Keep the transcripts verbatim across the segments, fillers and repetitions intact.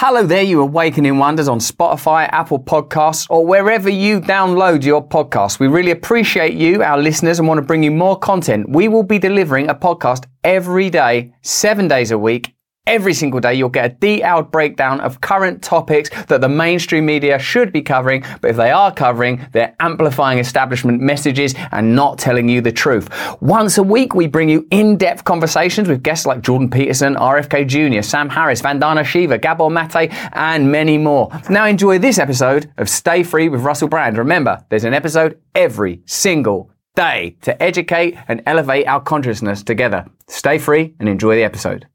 Hello there, you Awakening Wonders on Spotify, Apple Podcasts, or wherever you download your podcasts. We really appreciate you, our listeners, and want to bring you more content. We will be delivering a podcast every day, seven days a week. Every single day, you'll get a detailed breakdown of current topics that the mainstream media should be covering, but if they are covering, they're amplifying establishment messages and not telling you the truth. Once a week, we bring you in-depth conversations with guests like Jordan Peterson, R F K Junior, Sam Harris, Vandana Shiva, Gabor Mate, and many more. Now enjoy this episode of Stay Free with Russell Brand. Remember, there's an episode every single day to educate and elevate our consciousness together. Stay free and enjoy the episode.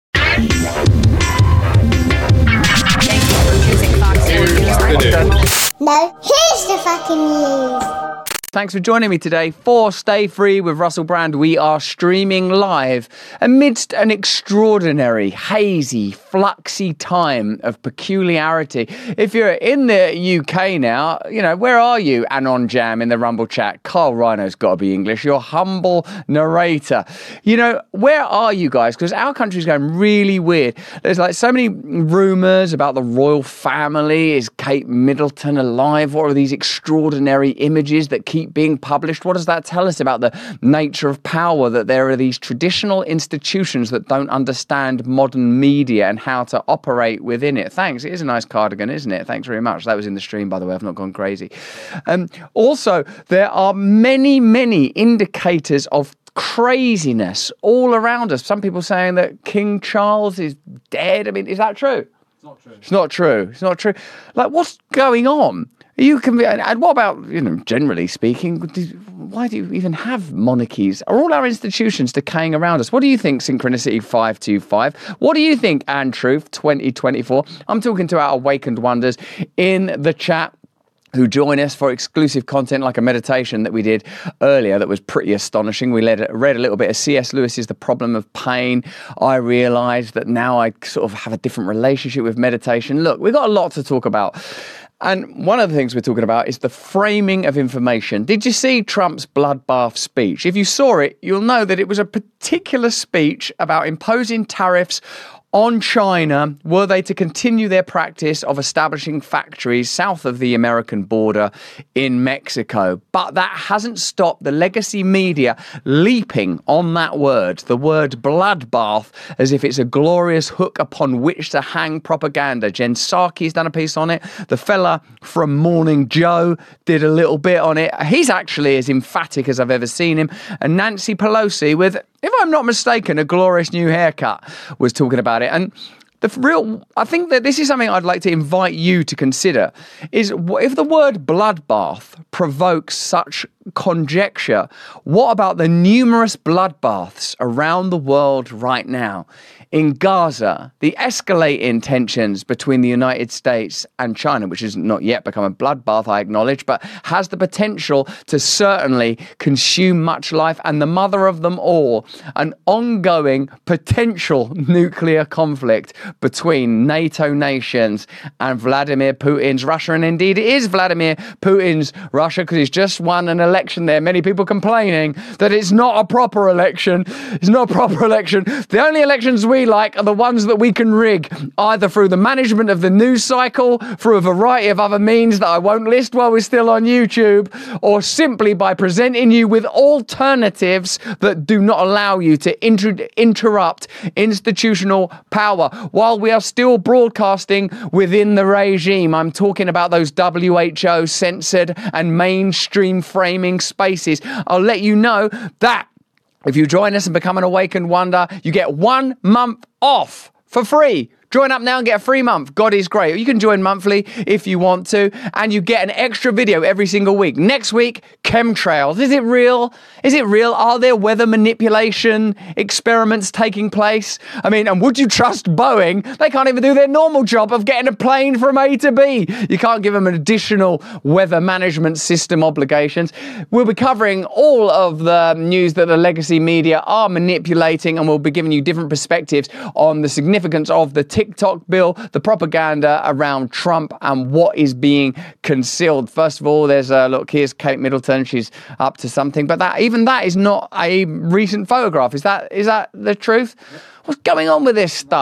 No, here's the fucking news. Thanks for joining me today for Stay Free with Russell Brand. We are streaming live amidst an extraordinary, hazy, fluxy time of peculiarity. If you're in the U K now, you know, where are you? Anon Jam in the Rumble chat. Carl Rhino's got to be English. Your humble narrator. You know, where are you guys? Because our country's going really weird. There's like so many rumours about the royal family. Is Kate Middleton alive? What are these extraordinary images that keep being published? What does that tell us about the nature of power, that there are these traditional institutions that don't understand modern media and how to operate within it? Thanks. It is a nice cardigan, isn't it? Thanks very much. That was in the stream, by the way. I've not gone crazy. Um, also, there are many, many indicators of craziness all around us. Some people saying that King Charles is dead. I mean, is that true? It's not true. It's not true. It's not true. Like, what's going on? You can be, and what about, you know, generally speaking, why do you even have monarchies? Are all our institutions decaying around us? What do you think, Synchronicity five two five? What do you think, And Truth twenty twenty-four? I'm talking to our Awakened Wonders in the chat, who join us for exclusive content like a meditation that we did earlier that was pretty astonishing. We read, read a little bit of C S Lewis's The Problem of Pain. I realised that now I sort of have a different relationship with meditation. Look, we've got a lot to talk about. And one of the things we're talking about is the framing of information. Did you see Trump's bloodbath speech? If you saw it, you'll know that it was a particular speech about imposing tariffs on China were they to continue their practice of establishing factories south of the American border in Mexico. But that hasn't stopped the legacy media leaping on that word, the word bloodbath, as if it's a glorious hook upon which to hang propaganda. Jen Psaki's done a piece on it. The fella from Morning Joe did a little bit on it. He's actually as emphatic as I've ever seen him. And Nancy Pelosi, with, if I'm not mistaken, a glorious new haircut, was talking about it. And the real, I think that this is something I'd like to invite you to consider, is if the word bloodbath provokes such conjecture, what about the numerous bloodbaths around the world right now? In Gaza, the escalating tensions between the United States and China, which has not yet become a bloodbath, I acknowledge, but has the potential to certainly consume much life, and the mother of them all, an ongoing potential nuclear conflict between NATO nations and Vladimir Putin's Russia. And indeed, it is Vladimir Putin's Russia, because he's just won an election there. Many people complaining that it's not a proper election. It's not a proper election. The only elections we like are the ones that we can rig, either through the management of the news cycle, through a variety of other means that I won't list while we're still on YouTube, or simply by presenting you with alternatives that do not allow you to inter- interrupt institutional power while we are still broadcasting within the regime. I'm talking about those W H O censored and mainstream framing spaces. I'll let you know that if you join us and become an Awakened Wonder, you get one month off for free. Join up now and get a free month. God is great. You can join monthly if you want to, and you get an extra video every single week. Next week, chemtrails. Is it real? Is it real? Are there weather manipulation experiments taking place? I mean, and would you trust Boeing? They can't even do their normal job of getting a plane from A to B. You can't give them an additional weather management system obligations. We'll be covering all of the news that the legacy media are manipulating, and we'll be giving you different perspectives on the significance of the TikTok bill, the propaganda around Trump, and what is being concealed. First of all, there's a look, here's Kate Middleton. She's up to something, but that even that is not a recent photograph. Is that is that the truth? What's going on with this stuff?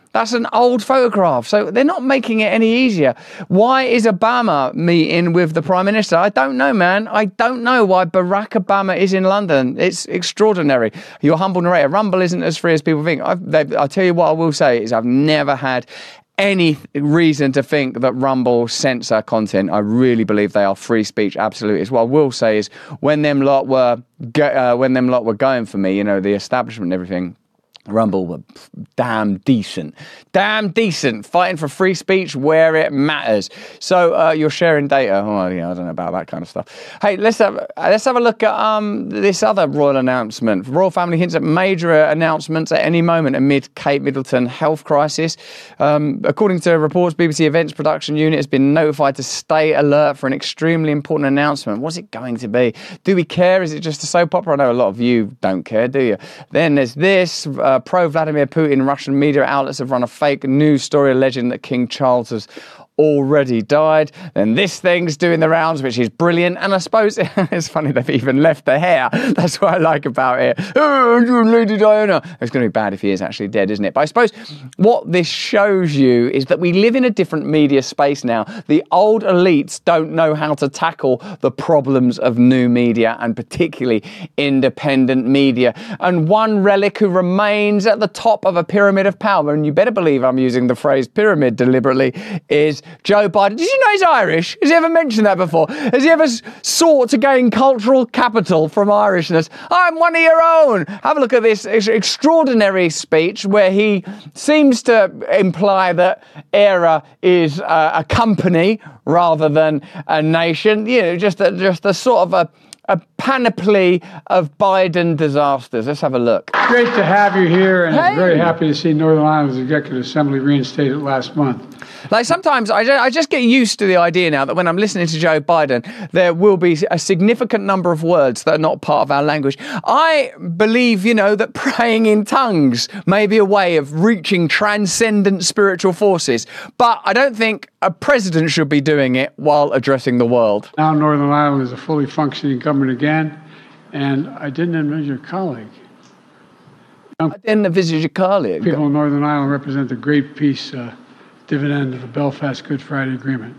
That's an old photograph. So they're not making it any easier. Why is Obama meeting with the Prime Minister? I don't know, man. I don't know why Barack Obama is in London. It's extraordinary. Your humble narrator. Rumble isn't as free as people think. I've, I'll tell you what I will say is I've never had any reason to think that Rumble censor content. I really believe they are free speech absolutists. What I will say is when them lot were go, uh, when them lot were going for me, you know, the establishment and everything, Rumble were damn decent. Damn decent. Fighting for free speech where it matters. So uh, you're sharing data. Oh, yeah, I don't know about that kind of stuff. Hey, let's have let's have a look at um, this other royal announcement. Royal family hints at major announcements at any moment amid Kate Middleton health crisis. Um, according to reports, B B C Events Production Unit has been notified to stay alert for an extremely important announcement. What's it going to be? Do we care? Is it just a soap opera? I know a lot of you don't care, do you? Then there's this. Uh, Pro-Vladimir Putin Russian media outlets have run a fake news story alleging that King Charles has already died. And this thing's doing the rounds, which is brilliant. And I suppose it's funny they've even left the hair. That's what I like about it. Oh, Lady Diana. It's going to be bad if he is actually dead, isn't it? But I suppose what this shows you is that we live in a different media space now. The old elites don't know how to tackle the problems of new media, and particularly independent media. And one relic who remains at the top of a pyramid of power, and you better believe I'm using the phrase pyramid deliberately, is Joe Biden. Did you know he's Irish? Has he ever mentioned that before? Has he ever sought to gain cultural capital from Irishness? I'm one of your own. Have a look at this extraordinary speech where he seems to imply that ERA is uh, a company rather than a nation. You know, just a, just a sort of a A panoply of Biden disasters. Let's have a look. Great to have you here, and hey. I'm very happy to see Northern Ireland's Executive Assembly reinstated last month. Like sometimes I just, I just get used to the idea now that when I'm listening to Joe Biden, there will be a significant number of words that are not part of our language. I believe, you know, that praying in tongues may be a way of reaching transcendent spiritual forces, but I don't think a president should be doing it while addressing the world. Now Northern Ireland is a fully functioning government again, and I didn't envisage your colleague. I didn't envisage your colleague. People in Northern Ireland represent the great peace uh, dividend of the Belfast Good Friday Agreement.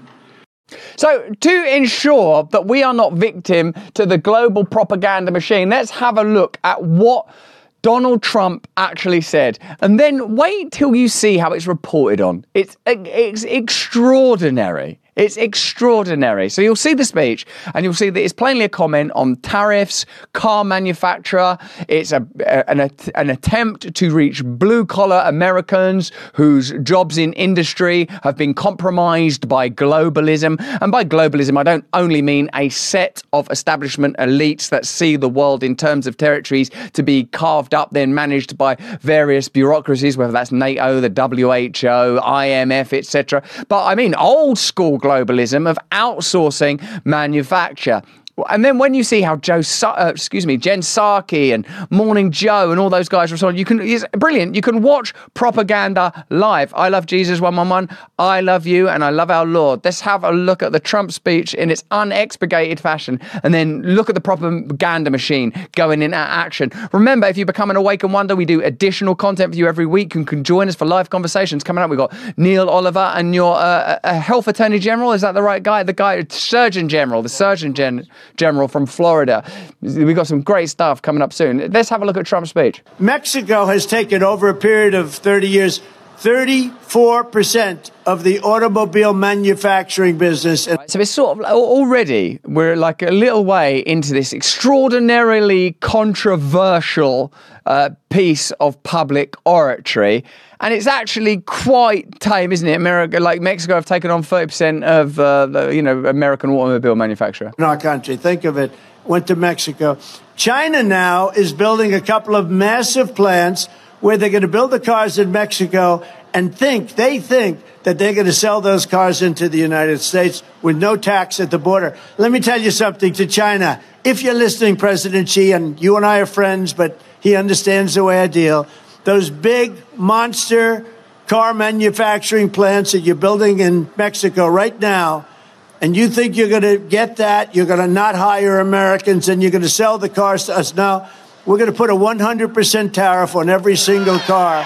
So to ensure that we are not victim to the global propaganda machine, let's have a look at what Donald Trump actually said, and then wait till you see how it's reported on. It's, it's extraordinary. It's extraordinary. So you'll see the speech and you'll see that it's plainly a comment on tariffs, car manufacturer. It's a, an, an attempt to reach blue-collar Americans whose jobs in industry have been compromised by globalism. And by globalism, I don't only mean a set of establishment elites that see the world in terms of territories to be carved up, then managed by various bureaucracies, whether that's NATO, the W H O, I M F, et cetera. But I mean old-school globalism of outsourcing manufacture. And then when you see how Joe, uh, excuse me, Jen Psaki and Morning Joe and all those guys respond, you can, it's brilliant. You can watch propaganda live. I love Jesus one one one. I love you and I love our Lord. Let's have a look at the Trump speech in its unexpurgated fashion and then look at the propaganda machine going into action. Remember, if you become an Awake and Wonder, we do additional content for you every week. You can join us for live conversations coming up. We've got Neil Oliver and your uh, a health attorney general. Is that the right guy? The guy, Surgeon General, the Surgeon General. General from Florida. We've got some great stuff coming up soon. Let's have a look at Trump's speech. Mexico has taken over a period of thirty years, thirty-four percent of the automobile manufacturing business. So it's sort of already, we're like a little way into this extraordinarily controversial uh, piece of public oratory. And it's actually quite tame, isn't it? America, like Mexico, have taken on thirty percent of uh, the, you know, American automobile manufacturer. In our country, think of it. Went to Mexico. China now is building a couple of massive plants where they're going to build the cars in Mexico and think, they think that they're going to sell those cars into the United States with no tax at the border. Let me tell you something to China. If you're listening, President Xi, and you and I are friends, but he understands the way I deal, those big monster car manufacturing plants that you're building in Mexico right now, and you think you're going to get that, you're going to not hire Americans, and you're going to sell the cars to us. Now, we're going to put a one hundred percent tariff on every single car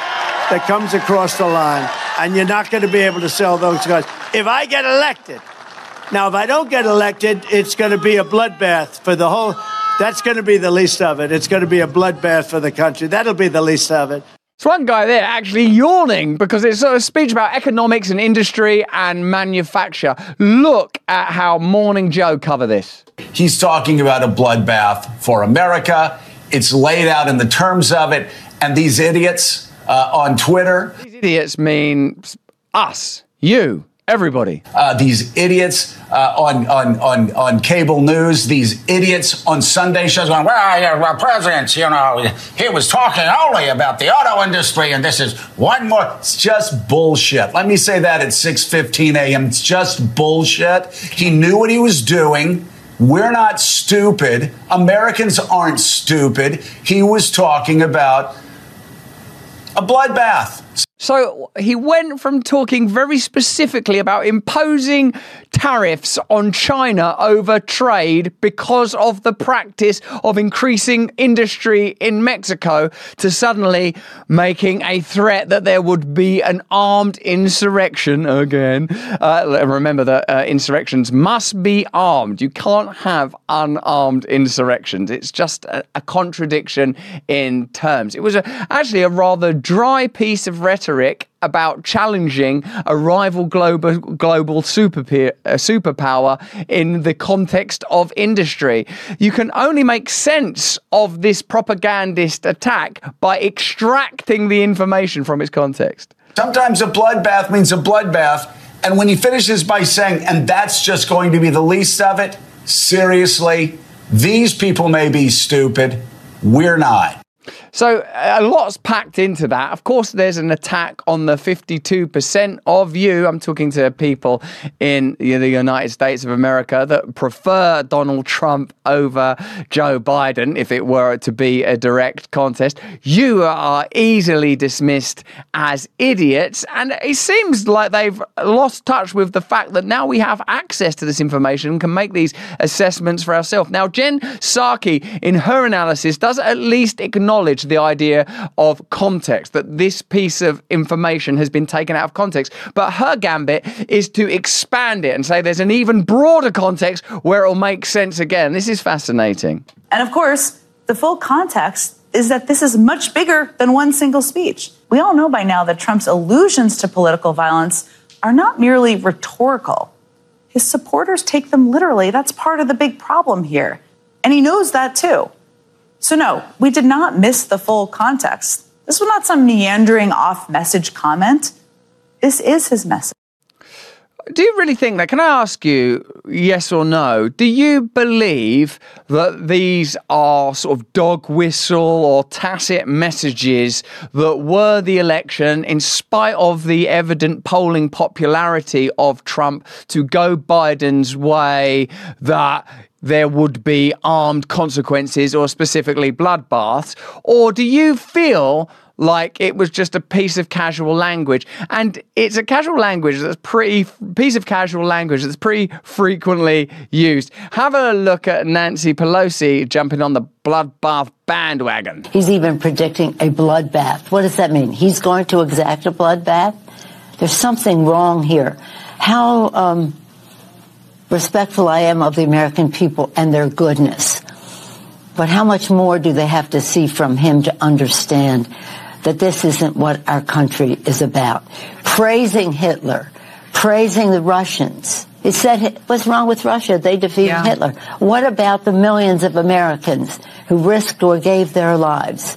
that comes across the line, and you're not going to be able to sell those cars. If I get elected, now, if I don't get elected, it's going to be a bloodbath for the whole, that's going to be the least of it. It's going to be a bloodbath for the country. That'll be the least of it. There's one guy there actually yawning because it's a speech about economics and industry and manufacture. Look at how Morning Joe cover this. He's talking about a bloodbath for America. It's laid out in the terms of it. And these idiots uh, on Twitter. These idiots mean us, you, everybody. Uh, these idiots uh, on, on, on, on cable news, these idiots on Sunday shows going, well, yeah, well, President, you know, he was talking only about the auto industry, and this is one more. It's just bullshit. Let me say that at six fifteen a.m. It's just bullshit. He knew what he was doing. We're not stupid. Americans aren't stupid. He was talking about a bloodbath. So he went from talking very specifically about imposing tariffs on China over trade because of the practice of increasing industry in Mexico to suddenly making a threat that there would be an armed insurrection again. Uh, remember that uh, insurrections must be armed. You can't have unarmed insurrections. It's just a, a contradiction in terms. It was a, actually a rather dry piece of rhetoric about challenging a rival global global super, uh, superpower in the context of industry. You can only make sense of this propagandist attack by extracting the information from its context. Sometimes a bloodbath means a bloodbath. And when he finishes by saying, and that's just going to be the least of it, seriously, these people may be stupid. We're not. So a lot's packed into that. Of course, there's an attack on the fifty-two percent of you. I'm talking to people in the United States of America that prefer Donald Trump over Joe Biden if it were to be a direct contest. You are easily dismissed as idiots. And it seems like they've lost touch with the fact that now we have access to this information and can make these assessments for ourselves. Now, Jen Psaki, in her analysis, does at least acknowledge the idea of context, that this piece of information has been taken out of context. But her gambit is to expand it and say there's an even broader context where it'll make sense again. This is fascinating. And of course, the full context is that this is much bigger than one single speech. We all know by now that Trump's allusions to political violence are not merely rhetorical. His supporters take them literally. That's part of the big problem here. And he knows that too. So no, we did not miss the full context. This was not some meandering off-message comment. This is his message. Do you really think that? Can I ask you, yes or no? Do you believe that these are sort of dog whistle or tacit messages that were the election, in spite of the evident polling popularity of Trump, to go Biden's way, that there would be armed consequences or specifically bloodbaths? Or do you feel like it was just a piece of casual language? And it's a casual language that's pretty, piece of casual language that's pretty frequently used. Have a look at Nancy Pelosi jumping on the bloodbath bandwagon. He's even predicting a bloodbath. What does that mean? He's going to exact a bloodbath? There's something wrong here. How um, respectful I am of the American people and their goodness. But how much more do they have to see from him to understand that this isn't what our country is about? Praising Hitler, praising the Russians. It said, what's wrong with Russia? They defeated yeah. Hitler. What about the millions of Americans who risked or gave their lives?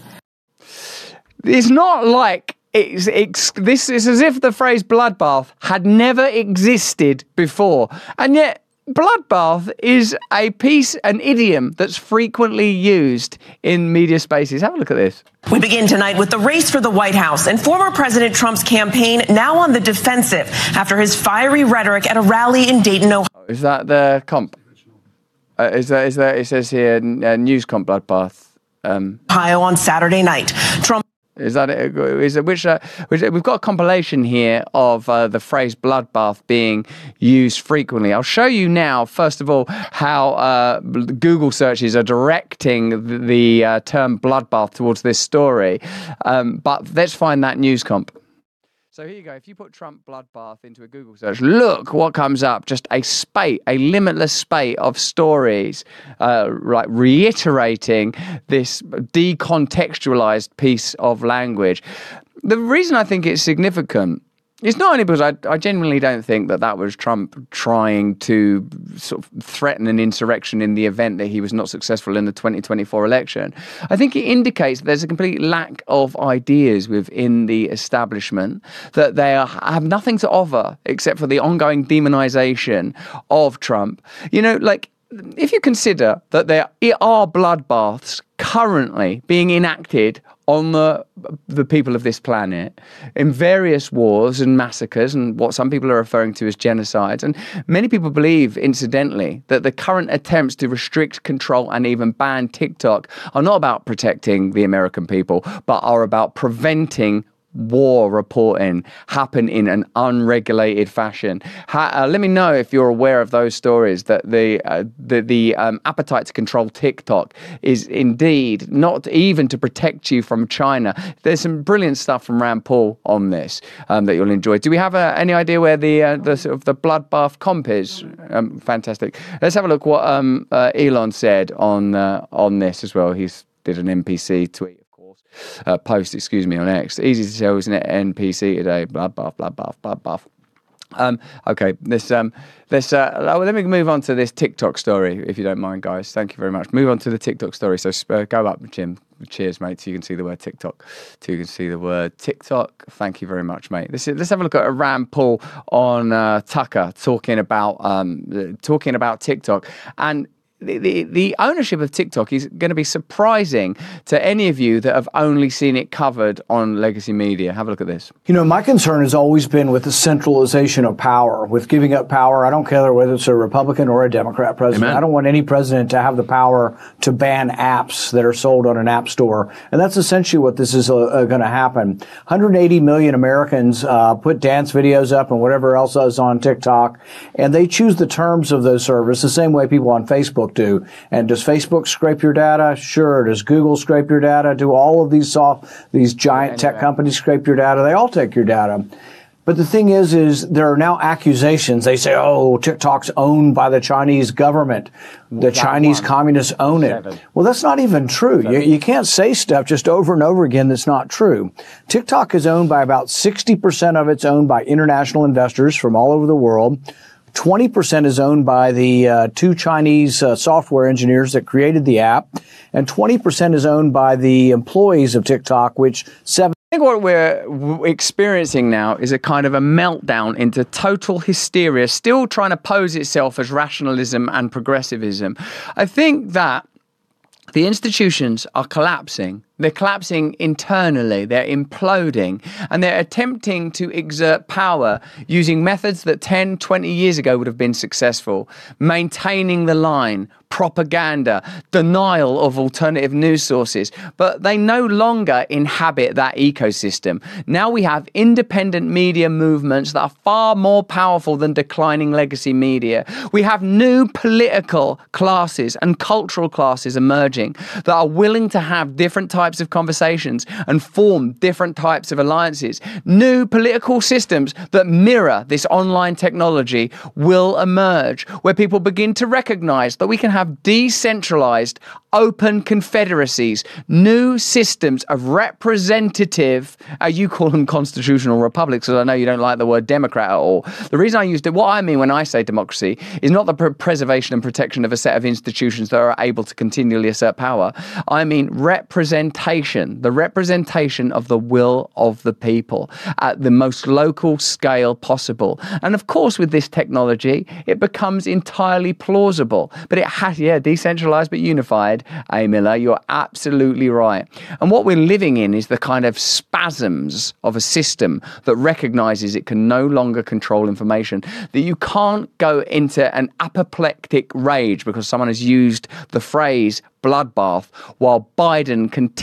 It's not like it's, it's this is as if the phrase bloodbath had never existed before. And yet, bloodbath is a piece, an idiom that's frequently used in media spaces. Have a look at this. We begin tonight with the race for the White House and former President Trump's campaign now on the defensive after his fiery rhetoric at a rally in Dayton, Ohio. Is that the comp? Uh, is that, is that, it says here, uh, news comp bloodbath. Um, Ohio on Saturday night. Trump. Is that it? Is it which, uh, which we've got a compilation here of uh, the phrase bloodbath being used frequently. I'll show you now, first of all, how uh, Google searches are directing the, the uh, term bloodbath towards this story. Um, but let's find that news comp. So here you go. If you put Trump bloodbath into a Google search, look what comes up. Just a spate, a limitless spate of stories, uh, right, reiterating this decontextualized piece of language. The reason I think it's significant is not only because I, I genuinely don't think that that was Trump trying to sort of threaten an insurrection in the event that he was not successful in the twenty twenty-four election. I think it indicates that there's a complete lack of ideas within the establishment, that they are, have nothing to offer except for the ongoing demonization of Trump. You know, like, if you consider that there are bloodbaths currently being enacted on the the people of this planet in various wars and massacres and what some people are referring to as genocides. And many people believe, incidentally, that the current attempts to restrict, control and even ban TikTok are not about protecting the American people, but are about preventing war reporting happen in an unregulated fashion. Ha, uh, let me know if you're aware of those stories, that the uh, the, the um, appetite to control TikTok is indeed not even to protect you from China. There's some brilliant stuff from Rand Paul on this um, that you'll enjoy. Do we have uh, any idea where the uh, the sort of the bloodbath comp is? Um, fantastic. Let's have a look what um, uh, Elon said on uh, on this as well. He's did an N P C tweet. Uh, post, excuse me, on X. Easy to tell, isn't it? N P C today. Bloodbath, bloodbath, bloodbath. Um, okay, this um, this uh, let me move on to this TikTok story, if you don't mind, guys. Thank you very much. Move on to the TikTok story. So uh, go up, Jim. Cheers, mate. So you can see the word TikTok. So you can see the word TikTok. Thank you very much, mate. This is, let's have a look at a Rand Paul on uh, Tucker talking about um, talking about TikTok. And The, the, the ownership of TikTok is going to be surprising to any of you that have only seen it covered on legacy media. Have a look at this. You know, my concern has always been with the centralization of power, with giving up power. I don't care whether it's a Republican or a Democrat president. Amen. I don't want any president to have the power to ban apps that are sold on an app store. And that's essentially what this is uh, uh, going to happen. one hundred eighty million Americans uh, put dance videos up and whatever else is on TikTok, and they choose the terms of those services the same way people on Facebook do. And does Facebook scrape your data? Sure. Does Google scrape your data? Do all of these soft, these giant tech companies scrape your data? They all take your data. But the thing is, is there are now accusations. They say, oh, TikTok's owned by the Chinese government. The Chinese communists own it. Well, that's not even true. You, you can't say stuff just over and over again that's not true. TikTok is owned by about sixty percent of it's owned by international investors from all over the world. twenty percent is owned by the uh, two Chinese uh, software engineers that created the app, and twenty percent is owned by the employees of TikTok, which seven. I think what we're experiencing now is a kind of a meltdown into total hysteria, still trying to pose itself as rationalism and progressivism. I think that the institutions are collapsing. They're collapsing internally, they're imploding, and they're attempting to exert power using methods that ten, twenty years ago would have been successful. Maintaining the line, propaganda, denial of alternative news sources, but they no longer inhabit that ecosystem. Now we have independent media movements that are far more powerful than declining legacy media. We have new political classes and cultural classes emerging that are willing to have different types of conversations and form different types of alliances. New political systems that mirror this online technology will emerge, where people begin to recognize that we can have decentralized, open confederacies, new systems of representative, uh, you call them constitutional republics, because I know you don't like the word democrat at all. The reason I used it, what I mean when I say democracy, is not the pr- preservation and protection of a set of institutions that are able to continually assert power. I mean representation, the representation of the will of the people at the most local scale possible. And of course, with this technology, it becomes entirely plausible. But it has, yeah, decentralized but unified. A. Miller, you're absolutely right. And what we're living in is the kind of spasms of a system that recognizes it can no longer control information, that you can't go into an apoplectic rage because someone has used the phrase bloodbath while Biden continues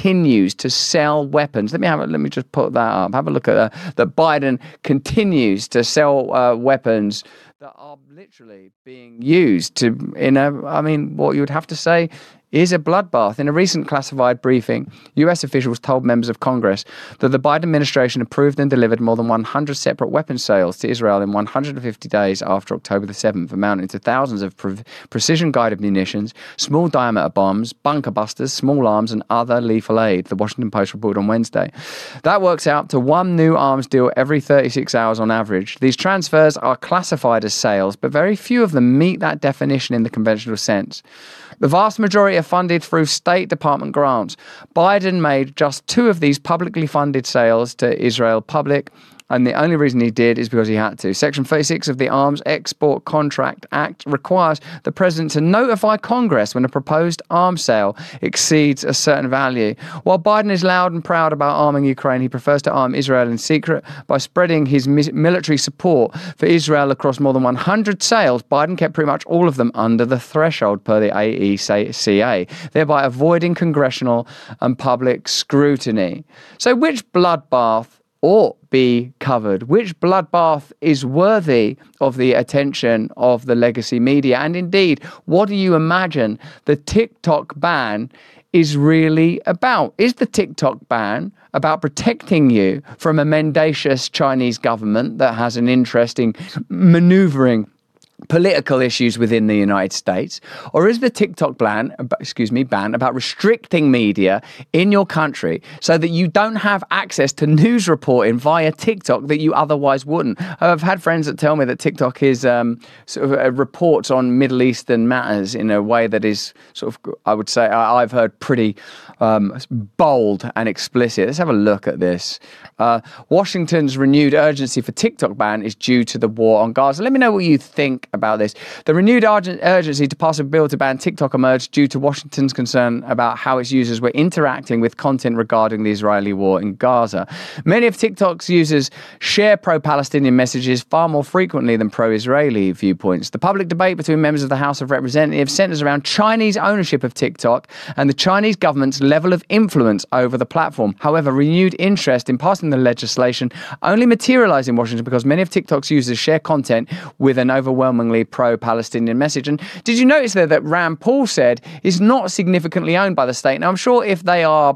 continues to sell weapons. Let me have a, let me just put that up. Have a look at that. That Biden continues to sell uh, weapons that are literally being used to, in a, I mean, what you would have to say is a bloodbath. In a recent classified briefing, U S officials told members of Congress that the Biden administration approved and delivered more than one hundred separate weapons sales to Israel in one hundred fifty days after October the seventh, amounting to thousands of pre- precision-guided munitions, small diameter bombs, bunker busters, small arms, and other lethal aid, the Washington Post reported on Wednesday. That works out to one new arms deal every thirty-six hours on average. These transfers are classified as sales, but very few of them meet that definition in the conventional sense. The vast majority are funded through State Department grants. Biden made just two of these publicly funded sales to Israel public, and the only reason he did is because he had to. Section thirty-six of the Arms Export Contract Act requires the president to notify Congress when a proposed arms sale exceeds a certain value. While Biden is loud and proud about arming Ukraine, he prefers to arm Israel in secret. By spreading his military support for Israel across more than one hundred sales, Biden kept pretty much all of them under the threshold per the A E C A, thereby avoiding congressional and public scrutiny. So which bloodbath ought be covered? Which bloodbath is worthy of the attention of the legacy media? And indeed, what do you imagine the TikTok ban is really about? Is the TikTok ban about protecting you from a mendacious Chinese government that has an interest in maneuvering political issues within the United States? Or is the TikTok ban, excuse me, ban about restricting media in your country so that you don't have access to news reporting via TikTok that you otherwise wouldn't? I've had friends that tell me that TikTok is um, sort of uh, reports on Middle Eastern matters in a way that is sort of, I would say, I've heard pretty um, bold and explicit. Let's have a look at this. Uh, Washington's renewed urgency for TikTok ban is due to the war on Gaza. Let me know what you think about this. The renewed urgen- urgency to pass a bill to ban TikTok emerged due to Washington's concern about how its users were interacting with content regarding the Israeli war in Gaza. Many of TikTok's users share pro-Palestinian messages far more frequently than pro-Israeli viewpoints. The public debate between members of the House of Representatives centers around Chinese ownership of TikTok and the Chinese government's level of influence over the platform. However, renewed interest in passing the legislation only materialized in Washington because many of TikTok's users share content with an overwhelmingly pro-Palestinian message. And did you notice there that Rand Paul said is not significantly owned by the state? Now, I'm sure if they are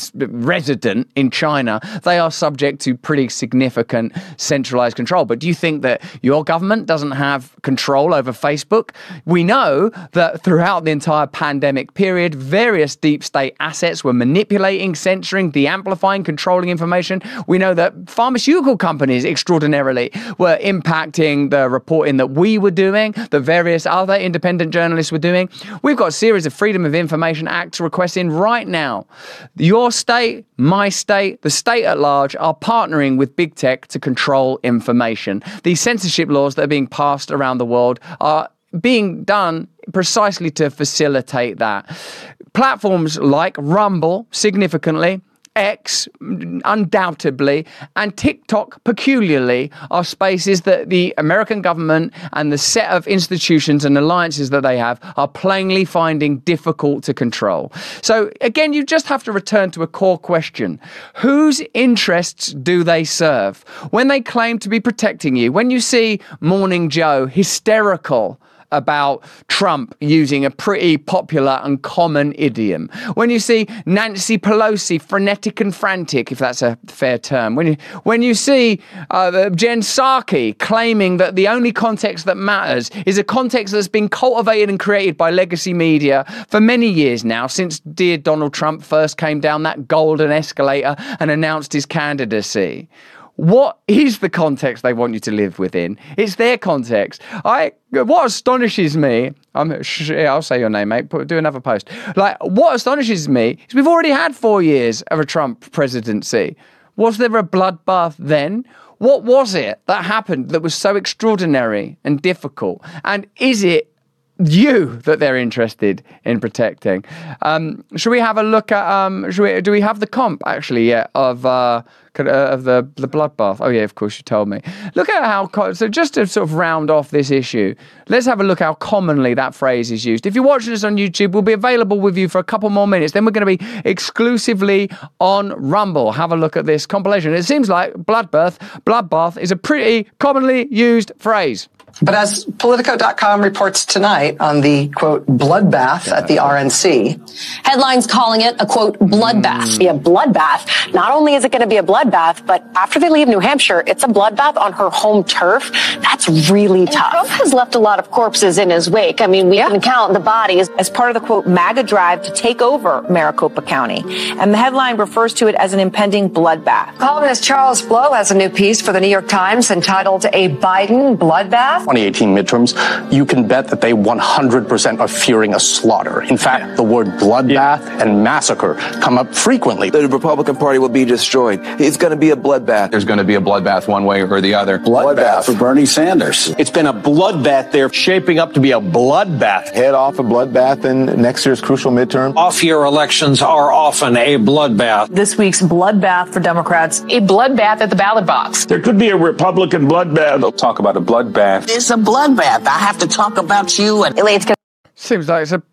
resident in China, they are subject to pretty significant centralized control. But do you think that your government doesn't have control over Facebook? We know that throughout the entire pandemic period, various deep state assets were manipulating, censoring, de-amplifying, controlling information. We know that pharmaceutical companies extraordinarily were impacting the reporting that we were doing, that various other independent journalists were doing. We've got a series of Freedom of Information Acts requesting right now. Your state, my state, the state at large are partnering with big tech to control information. These censorship laws that are being passed around the world are being done precisely to facilitate that. Platforms like Rumble, significantly, X, undoubtedly, and TikTok, peculiarly, are spaces that the American government and the set of institutions and alliances that they have are plainly finding difficult to control. So, again, you just have to return to a core question. Whose interests do they serve? When they claim to be protecting you, when you see Morning Joe hysterical about Trump using a pretty popular and common idiom, when you see Nancy Pelosi frenetic and frantic, if that's a fair term, when you when you see uh, Jen Psaki claiming that the only context that matters is a context that's been cultivated and created by legacy media for many years now, since dear Donald Trump first came down that golden escalator and announced his candidacy. What is the context they want you to live within? It's their context. I what astonishes me, I'm, I'll say your name, mate. Put, do another post. Like, what astonishes me is we've already had four years of a Trump presidency. Was there a bloodbath then? What was it that happened that was so extraordinary and difficult? And is it you that they're interested in protecting. Um, should we have a look at? Um, should we, do we have the comp actually yet of uh, of the the bloodbath? Oh yeah, of course you told me. Look at how co- so just to sort of round off this issue, let's have a look how commonly that phrase is used. If you're watching us on YouTube, we'll be available with you for a couple more minutes. Then we're going to be exclusively on Rumble. Have a look at this compilation. It seems like bloodbath, bloodbath is a pretty commonly used phrase. But as Politico dot com reports tonight on the, quote, bloodbath at the R N C. Headlines calling it a, quote, bloodbath. Mm. Be a bloodbath. Not only is it going to be a bloodbath, but after they leave New Hampshire, it's a bloodbath on her home turf. That's really and tough. Trump has left a lot of corpses in his wake. I mean, we yeah. can count the bodies as part of the, quote, MAGA drive to take over Maricopa County. And the headline refers to it as an impending bloodbath. Columnist Charles Blow has a new piece for the New York Times entitled A Biden Bloodbath. twenty eighteen midterms, you can bet that they one hundred percent are fearing a slaughter. In fact, the word bloodbath yeah. and massacre come up frequently. The Republican Party will be destroyed. It's going to be a bloodbath. There's going to be a bloodbath one way or the other. Bloodbath, bloodbath for Bernie Sanders. It's been a bloodbath. They're shaping up to be a bloodbath. Head off a bloodbath in next year's crucial midterm. Off-year elections are often a bloodbath. This week's bloodbath for Democrats. A bloodbath at the ballot box. There could be a Republican bloodbath. They'll talk about a bloodbath. It's a bloodbath. I have to talk about you. And seems like it's a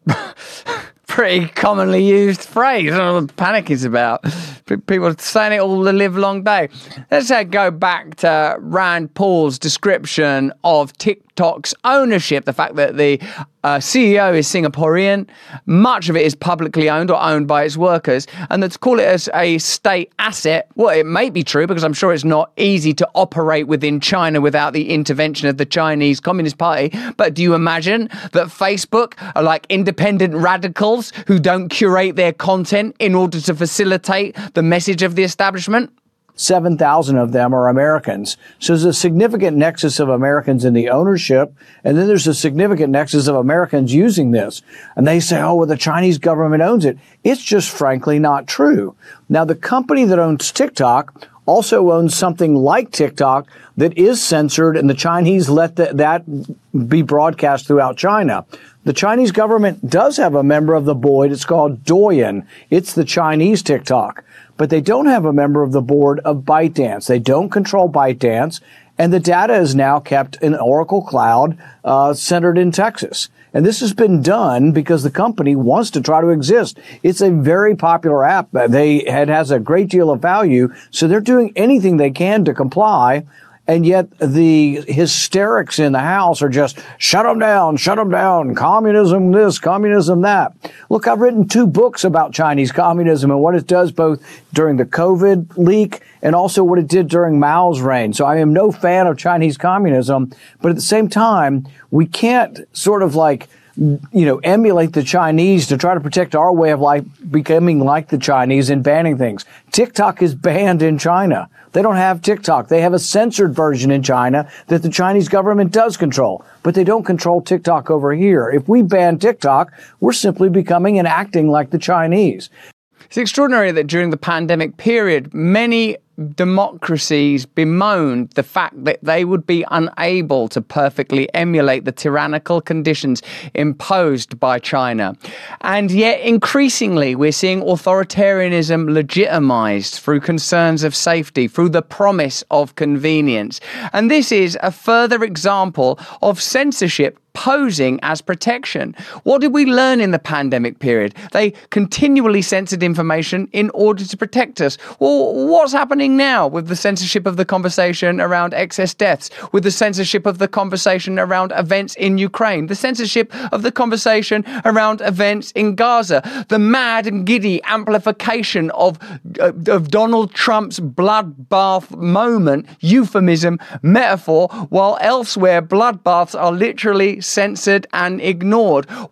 pretty commonly used phrase. I don't know what the panic is about. People saying it all the live long day. Let's uh, go back to Rand Paul's description of TikTok's ownership. The fact that the uh, C E O is Singaporean, much of it is publicly owned or owned by its workers, and that to call it as a state asset, well, it may be true because I'm sure it's not easy to operate within China without the intervention of the Chinese Communist Party. But do you imagine that Facebook are like independent radicals who don't curate their content in order to facilitate the message of the establishment? seven thousand of them are Americans. So there's a significant nexus of Americans in the ownership, and then there's a significant nexus of Americans using this. And they say, oh, well, the Chinese government owns it. It's just frankly not true. Now, the company that owns TikTok also owns something like TikTok that is censored, and the Chinese let the, that be broadcast throughout China. The Chinese government does have a member of the board. It's called Douyin. It's the Chinese TikTok. But they don't have a member of the board of ByteDance. They don't control ByteDance. And the data is now kept in Oracle Cloud, uh, centered in Texas. And this has been done because the company wants to try to exist. It's a very popular app. They, it has a great deal of value. So they're doing anything they can to comply. And yet the hysterics in the House are just shut them down, shut them down, communism this, communism that. Look, I've written two books about Chinese communism and what it does both during the COVID leak and also what it did during Mao's reign. So I am no fan of Chinese communism, but at the same time, we can't sort of like, you know, emulate the Chinese to try to protect our way of life becoming like the Chinese and banning things. TikTok is banned in China. They don't have TikTok. They have a censored version in China that the Chinese government does control, but they don't control TikTok over here. If we ban TikTok, we're simply becoming and acting like the Chinese. It's extraordinary that during the pandemic period, many democracies bemoaned the fact that they would be unable to perfectly emulate the tyrannical conditions imposed by China. And yet, increasingly, we're seeing authoritarianism legitimized through concerns of safety, through the promise of convenience. And this is a further example of censorship posing as protection. What did we learn in the pandemic period? They continually censored information in order to protect us. Well, what's happening now with the censorship of the conversation around excess deaths, with the censorship of the conversation around events in Ukraine, the censorship of the conversation around events in Gaza, the mad and giddy amplification of, uh, of Donald Trump's bloodbath moment, euphemism, metaphor, while elsewhere bloodbaths are literally censored and ignored. What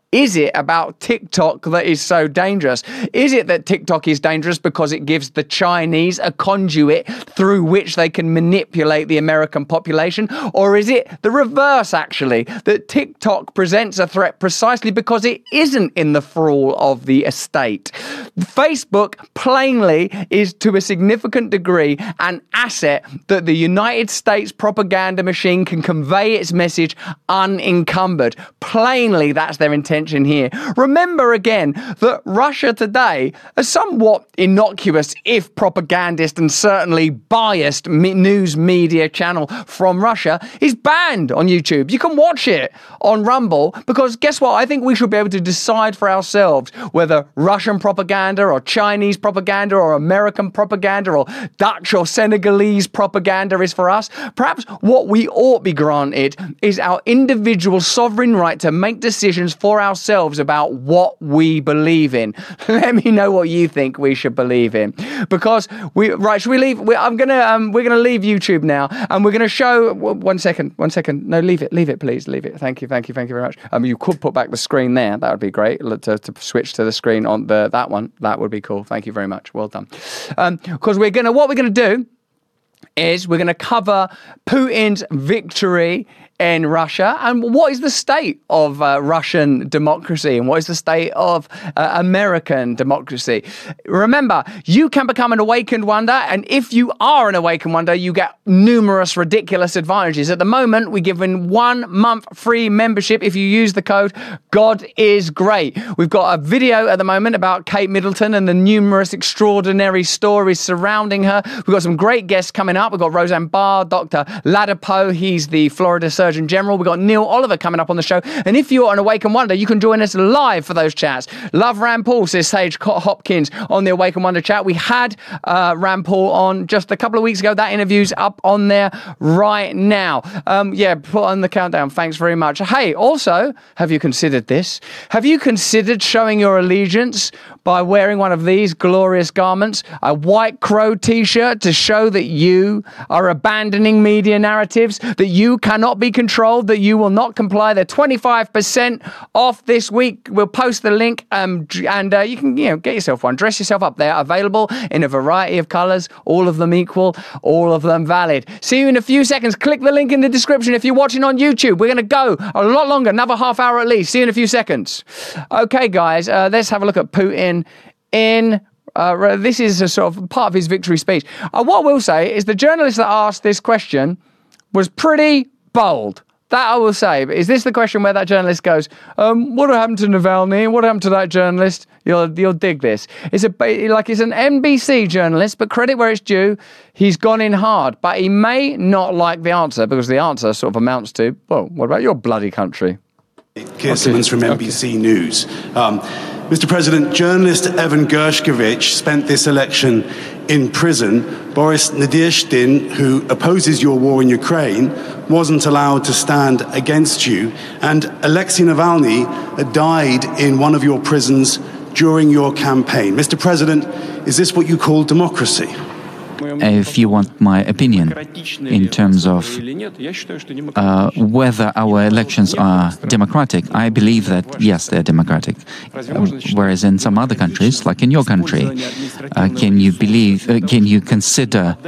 is it about TikTok that is so dangerous? Is it that TikTok is dangerous because it gives the Chinese a conduit through which they can manipulate the American population? Or is it the reverse, actually, that TikTok presents a threat precisely because it isn't in the thrall of the estate? Facebook plainly is to a significant degree an asset that the United States propaganda machine can convey its message unencumbered. Plainly, that's their intention here. Remember again that Russia Today, a somewhat innocuous, if propagandist and certainly biased me- news media channel from Russia, is banned on YouTube. You can watch it on Rumble because guess what? I think we should be able to decide for ourselves whether Russian propaganda or Chinese propaganda or American propaganda or Dutch or Senegalese propaganda is for us. Perhaps what we ought be granted is our individual sovereign right to make decisions for ourselves about what we believe in. Let me know what you think we should believe in, because we right. Should we leave? We, I'm gonna um, we're gonna leave YouTube now, and we're gonna show. One second, one second. No, leave it, leave it, please, leave it. Thank you, thank you, thank you very much. Um, you could put back the screen there. That would be great. To, to switch to the screen on the that one. That would be cool. Thank you very much. Well done. Um, because we're gonna what we're gonna do is we're going to cover Putin's victory in Russia and what is the state of uh, Russian democracy and what is the state of uh, American democracy. Remember, you can become an awakened wonder, and if you are an awakened wonder, you get numerous ridiculous advantages. At the moment, we give in one month free membership if you use the code God is Great. We've got a video at the moment about Kate Middleton and the numerous extraordinary stories surrounding her. We've got some great guests coming up. We've got Roseanne Barr, Doctor Ladapo, he's the Florida Surgeon General. We've got Neil Oliver coming up on the show. And if you're an Awaken Wonder, you can join us live for those chats. Love Rand Paul, says Sage Hopkins on the Awaken Wonder chat. We had uh, Rand Paul on just a couple of weeks ago. That interview's up on there right now. Um, yeah, put on the countdown. Thanks very much. Hey, also, have you considered this? Have you considered showing your allegiance by wearing one of these glorious garments, a White Crow t-shirt, to show that you are abandoning media narratives, that you cannot be controlled, that you will not comply? They're twenty-five percent off this week. We'll post the link um, and uh, you can you know get yourself one. Dress yourself up. They're available in a variety of colours, all of them equal, all of them valid. See you in a few seconds. Click the link in the description if you're watching on YouTube. We're going to go a lot longer, another half hour at least. See you in a few seconds. Okay, guys, uh, let's have a look at Putin in... Uh, this is a sort of part of his victory speech. Uh, what I will say is the journalist that asked this question was pretty bold. That I will say. But is this the question where that journalist goes, um, what happened to Navalny? What happened to that journalist? You'll you'll dig this. It's a like it's an N B C journalist, but credit where it's due. He's gone in hard, but he may not like the answer because the answer sort of amounts to, well, what about your bloody country? Keir Simmons from N B C okay. News. Um, Mister President, journalist Evan Gershkovich spent this election in prison. Boris Nadezhdin, who opposes your war in Ukraine, wasn't allowed to stand against you. And Alexei Navalny died in one of your prisons during your campaign. Mister President, is this what you call democracy? If you want my opinion in terms of uh, whether our elections are democratic, I believe that, yes, they're democratic. Uh, whereas in some other countries, like in your country, uh, can you believe, uh, can you consider,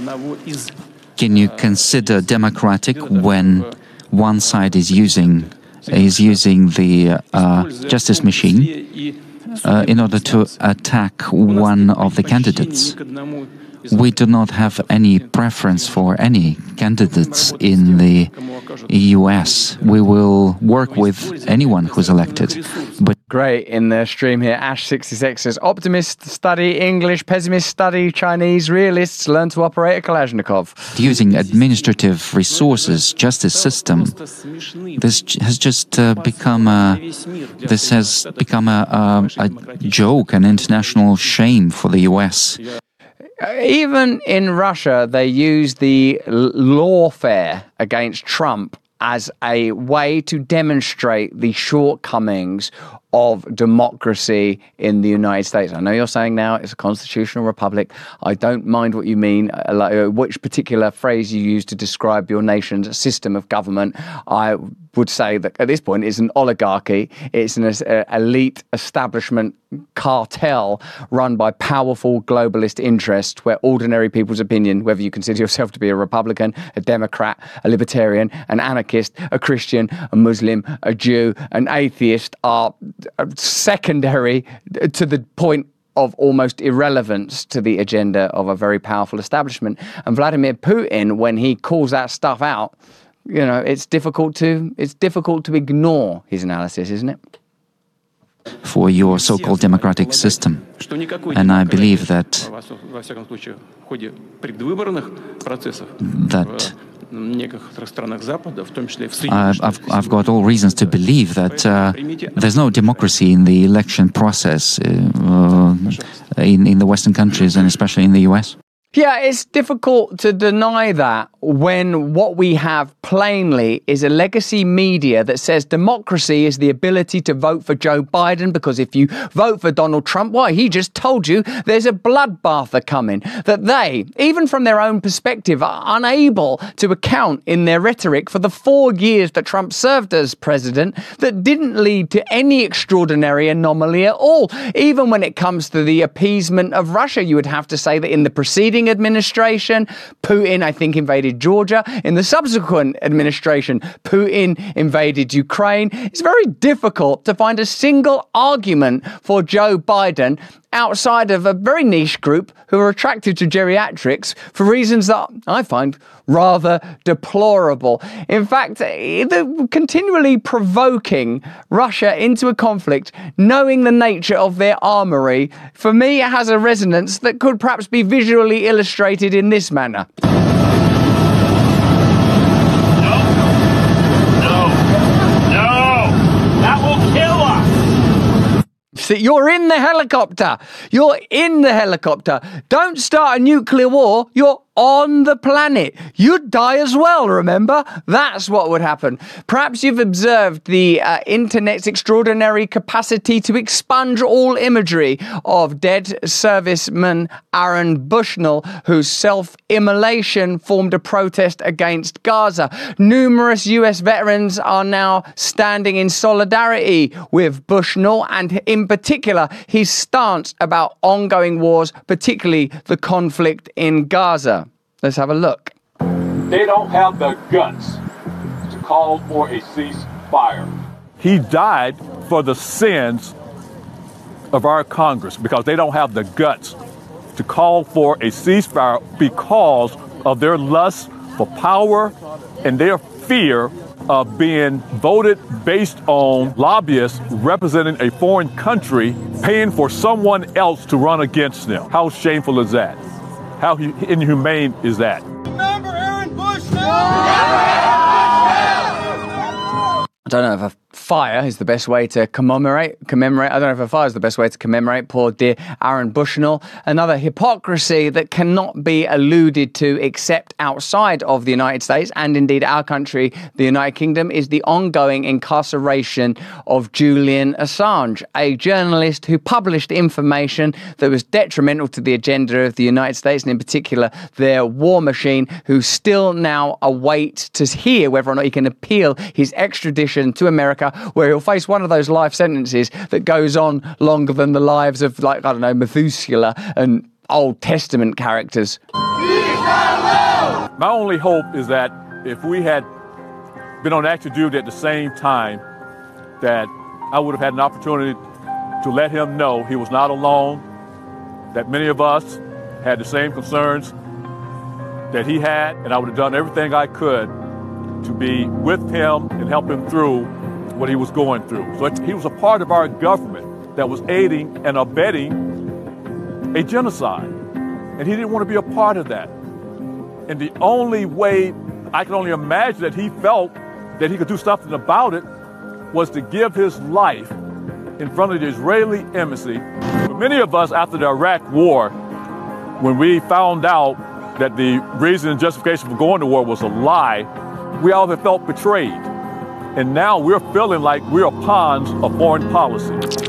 can you consider democratic when one side is using, is using the uh, justice machine uh, in order to attack one of the candidates? We do not have any preference for any candidates in the U S. We will work with anyone who's elected. But great in the stream here. Ash sixty-six says, optimist study English, pessimist study Chinese, realists learn to operate a Kalashnikov. Using administrative resources, justice system, this has just uh, become a, this has become a, a, a joke, an international shame for the U S. Even in Russia, they use the lawfare against Trump as a way to demonstrate the shortcomings of democracy in the United States. I know you're saying now it's a constitutional republic. I don't mind what you mean, like, which particular phrase you use to describe your nation's system of government. I would say that at this point it's an oligarchy, it's an uh, elite establishment cartel run by powerful globalist interests where ordinary people's opinion, whether you consider yourself to be a Republican, a Democrat, a Libertarian, an anarchist, a Christian, a Muslim, a Jew, an atheist, are secondary to the point of almost irrelevance to the agenda of a very powerful establishment. And Vladimir Putin, when he calls that stuff out, you know, it's difficult to it's difficult to ignore his analysis, isn't it? For your so-called democratic system. And I believe that that I've, I've, I've got all reasons to believe that uh, there's no democracy in the election process uh, in, in the Western countries and especially in the U S. Yeah, it's difficult to deny that when what we have plainly is a legacy media that says democracy is the ability to vote for Joe Biden because if you vote for Donald Trump, why, he just told you there's a bloodbath coming. That they, even from their own perspective, are unable to account in their rhetoric for the four years that Trump served as president that didn't lead to any extraordinary anomaly at all. Even when it comes to the appeasement of Russia, you would have to say that in the preceding administration, Putin, I think, invaded Georgia. In the subsequent administration, Putin invaded Ukraine. It's very difficult to find a single argument for Joe Biden outside of a very niche group who are attracted to geriatrics for reasons that I find rather deplorable. In fact, the continually provoking Russia into a conflict, knowing the nature of their armory, for me, it has a resonance that could perhaps be visually illustrated in this manner. So you're in the helicopter. You're in the helicopter. Don't start a nuclear war. You're on the planet. You'd die as well, remember? That's what would happen. Perhaps you've observed the uh, internet's extraordinary capacity to expunge all imagery of dead serviceman Aaron Bushnell, whose self-immolation formed a protest against Gaza. Numerous U S veterans are now standing in solidarity with Bushnell and in particular his stance about ongoing wars, particularly the conflict in Gaza. Let's have a look. They don't have the guts to call for a ceasefire. He died for the sins of our Congress because they don't have the guts to call for a ceasefire because of their lust for power and their fear of being voted based on lobbyists representing a foreign country paying for someone else to run against them. How shameful is that? How inhumane is that? Remember Aaron Bushnell! I don't know if a fire is the best way to commemorate, commemorate. I don't know if a fire is the best way to commemorate poor dear Aaron Bushnell. Another hypocrisy that cannot be alluded to except outside of the United States and indeed our country, the United Kingdom, is the ongoing incarceration of Julian Assange, a journalist who published information that was detrimental to the agenda of the United States and in particular their war machine, who still now await to hear whether or not he can appeal his extradition to America, where he'll face one of those life sentences that goes on longer than the lives of, like, I don't know, Methuselah and Old Testament characters. My only hope is that if we had been on active duty at the same time, that I would have had an opportunity to let him know he was not alone, that many of us had the same concerns that he had, and I would have done everything I could to be with him and help him through what he was going through. So he was a part of our government that was aiding and abetting a genocide. And he didn't want to be a part of that. And the only way I can only imagine that he felt that he could do something about it was to give his life in front of the Israeli embassy. For many of us after the Iraq war, when we found out that the reason and justification for going to war was a lie, we all have felt betrayed. And now we're feeling like we're pawns of foreign policy.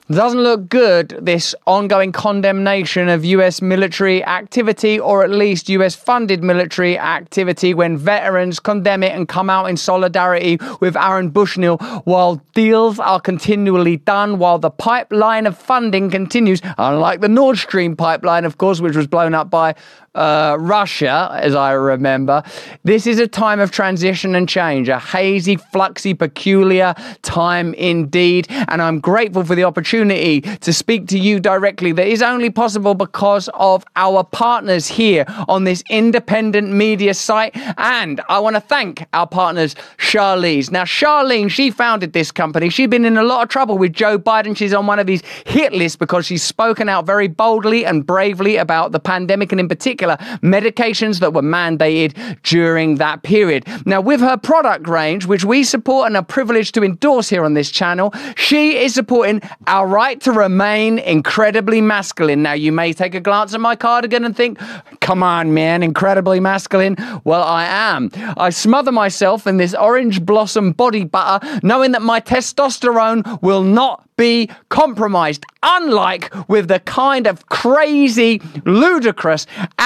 Doesn't look good, this ongoing condemnation of U S military activity, or at least U S-funded military activity, when veterans condemn it and come out in solidarity with Aaron Bushnell, while deals are continually done, while the pipeline of funding continues, unlike the Nord Stream pipeline, of course, which was blown up by Uh, Russia, as I remember. This is a time of transition and change, a hazy, fluxy, peculiar time indeed. And I'm grateful for the opportunity to speak to you directly. That is only possible because of our partners here on this independent media site. And I want to thank our partners, Charlize. Now, Charlene, she founded this company. She'd been in a lot of trouble with Joe Biden. She's on one of his hit lists because she's spoken out very boldly and bravely about the pandemic, and in particular, medications that were mandated during that period. Now, with her product range, which we support and are privileged to endorse here on this channel, she is supporting our right to remain incredibly masculine. Now, you may take a glance at my cardigan and think, come on, man, incredibly masculine. Well, I am. I smother myself in this orange blossom body butter, knowing that my testosterone will not be compromised, unlike with the kind of crazy, ludicrous,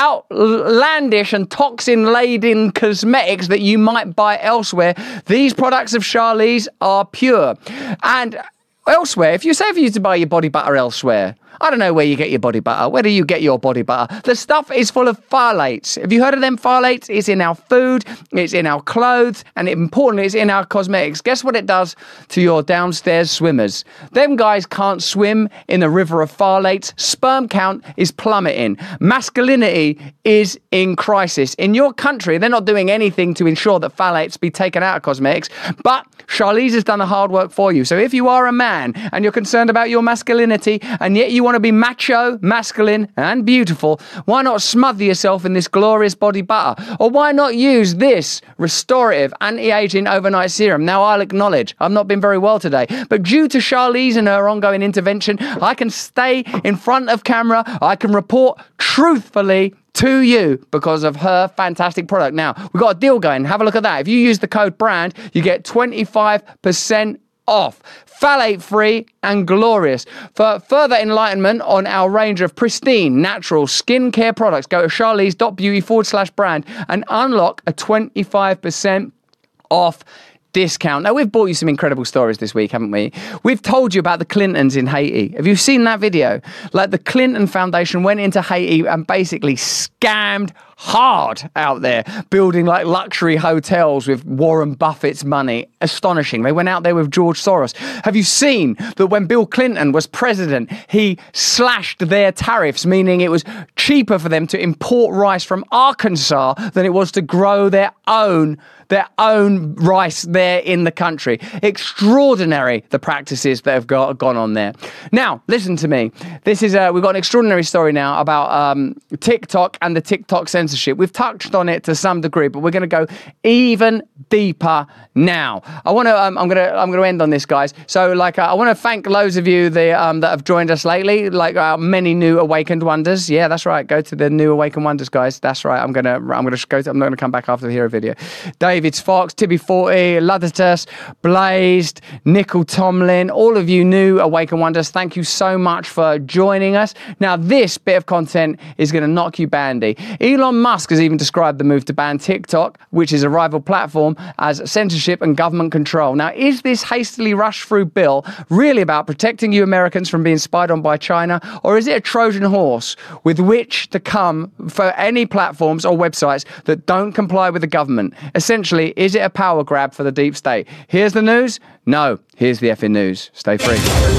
outlandish and toxin-laden cosmetics that you might buy elsewhere. These products of Charlize are pure. And elsewhere, if you say for you to buy your body butter elsewhere, I don't know where you get your body butter. Where do you get your body butter? The stuff is full of phthalates. Have you heard of them phthalates? It's in our food, it's in our clothes, and importantly, it's in our cosmetics. Guess what it does to your downstairs swimmers? Them guys can't swim in the river of phthalates. Sperm count is plummeting. Masculinity is in crisis. In your country, they're not doing anything to ensure that phthalates be taken out of cosmetics, but Charlize has done the hard work for you. So if you are a man and you're concerned about your masculinity, and yet you want to be macho, masculine, and beautiful, why not smother yourself in this glorious body butter? Or why not use this restorative anti-aging overnight serum? Now, I'll acknowledge I've not been very well today, but due to Charlize and her ongoing intervention, I can stay in front of camera. I can report truthfully to you because of her fantastic product. Now, we've got a deal going. Have a look at that. If you use the code BRAND, you get twenty-five percent off. Phthalate-free and glorious. For further enlightenment on our range of pristine, natural skincare products, go to charlize.beauty forward slash brand and unlock a twenty-five percent off discount. Now, we've brought you some incredible stories this week, haven't we? We've told you about the Clintons in Haiti. Have you seen that video? Like, the Clinton Foundation went into Haiti and basically scammed hard out there, building like luxury hotels with Warren Buffett's money. Astonishing. They went out there with George Soros. Have you seen that when Bill Clinton was president, he slashed their tariffs, meaning it was cheaper for them to import rice from Arkansas than it was to grow their own their own rice there in the country. Extraordinary, the practices that have got, gone on there. Now, listen to me. This is a, we've got an extraordinary story now about um, TikTok and the TikTok censorship. We've touched on it to some degree, but we're going to go even deeper now. I want to. Um, I'm going to. I'm going to end on this, guys. So, like, uh, I want to thank loads of you the, um, that have joined us lately. Like, uh, many new awakened wonders. Yeah, that's right. Go to the new awakened wonders, guys. That's right. I'm gonna. I'm gonna go. To, I'm not going to come back after the hero video. David Fox, Tibby forty, Luditus, Blazed, Nickel Tomlin, all of you new awakened wonders. Thank you so much for joining us. Now, this bit of content is going to knock you bandy. Elon Musk has even described the move to ban TikTok, which is a rival platform, as censorship and government control. Now, is this hastily rushed through bill really about protecting you Americans from being spied on by China, or is it a Trojan horse with which to come for any platforms or websites that don't comply with the government? Essentially, is it a power grab for the deep state? Here's the news. No, here's the effing news. Stay free.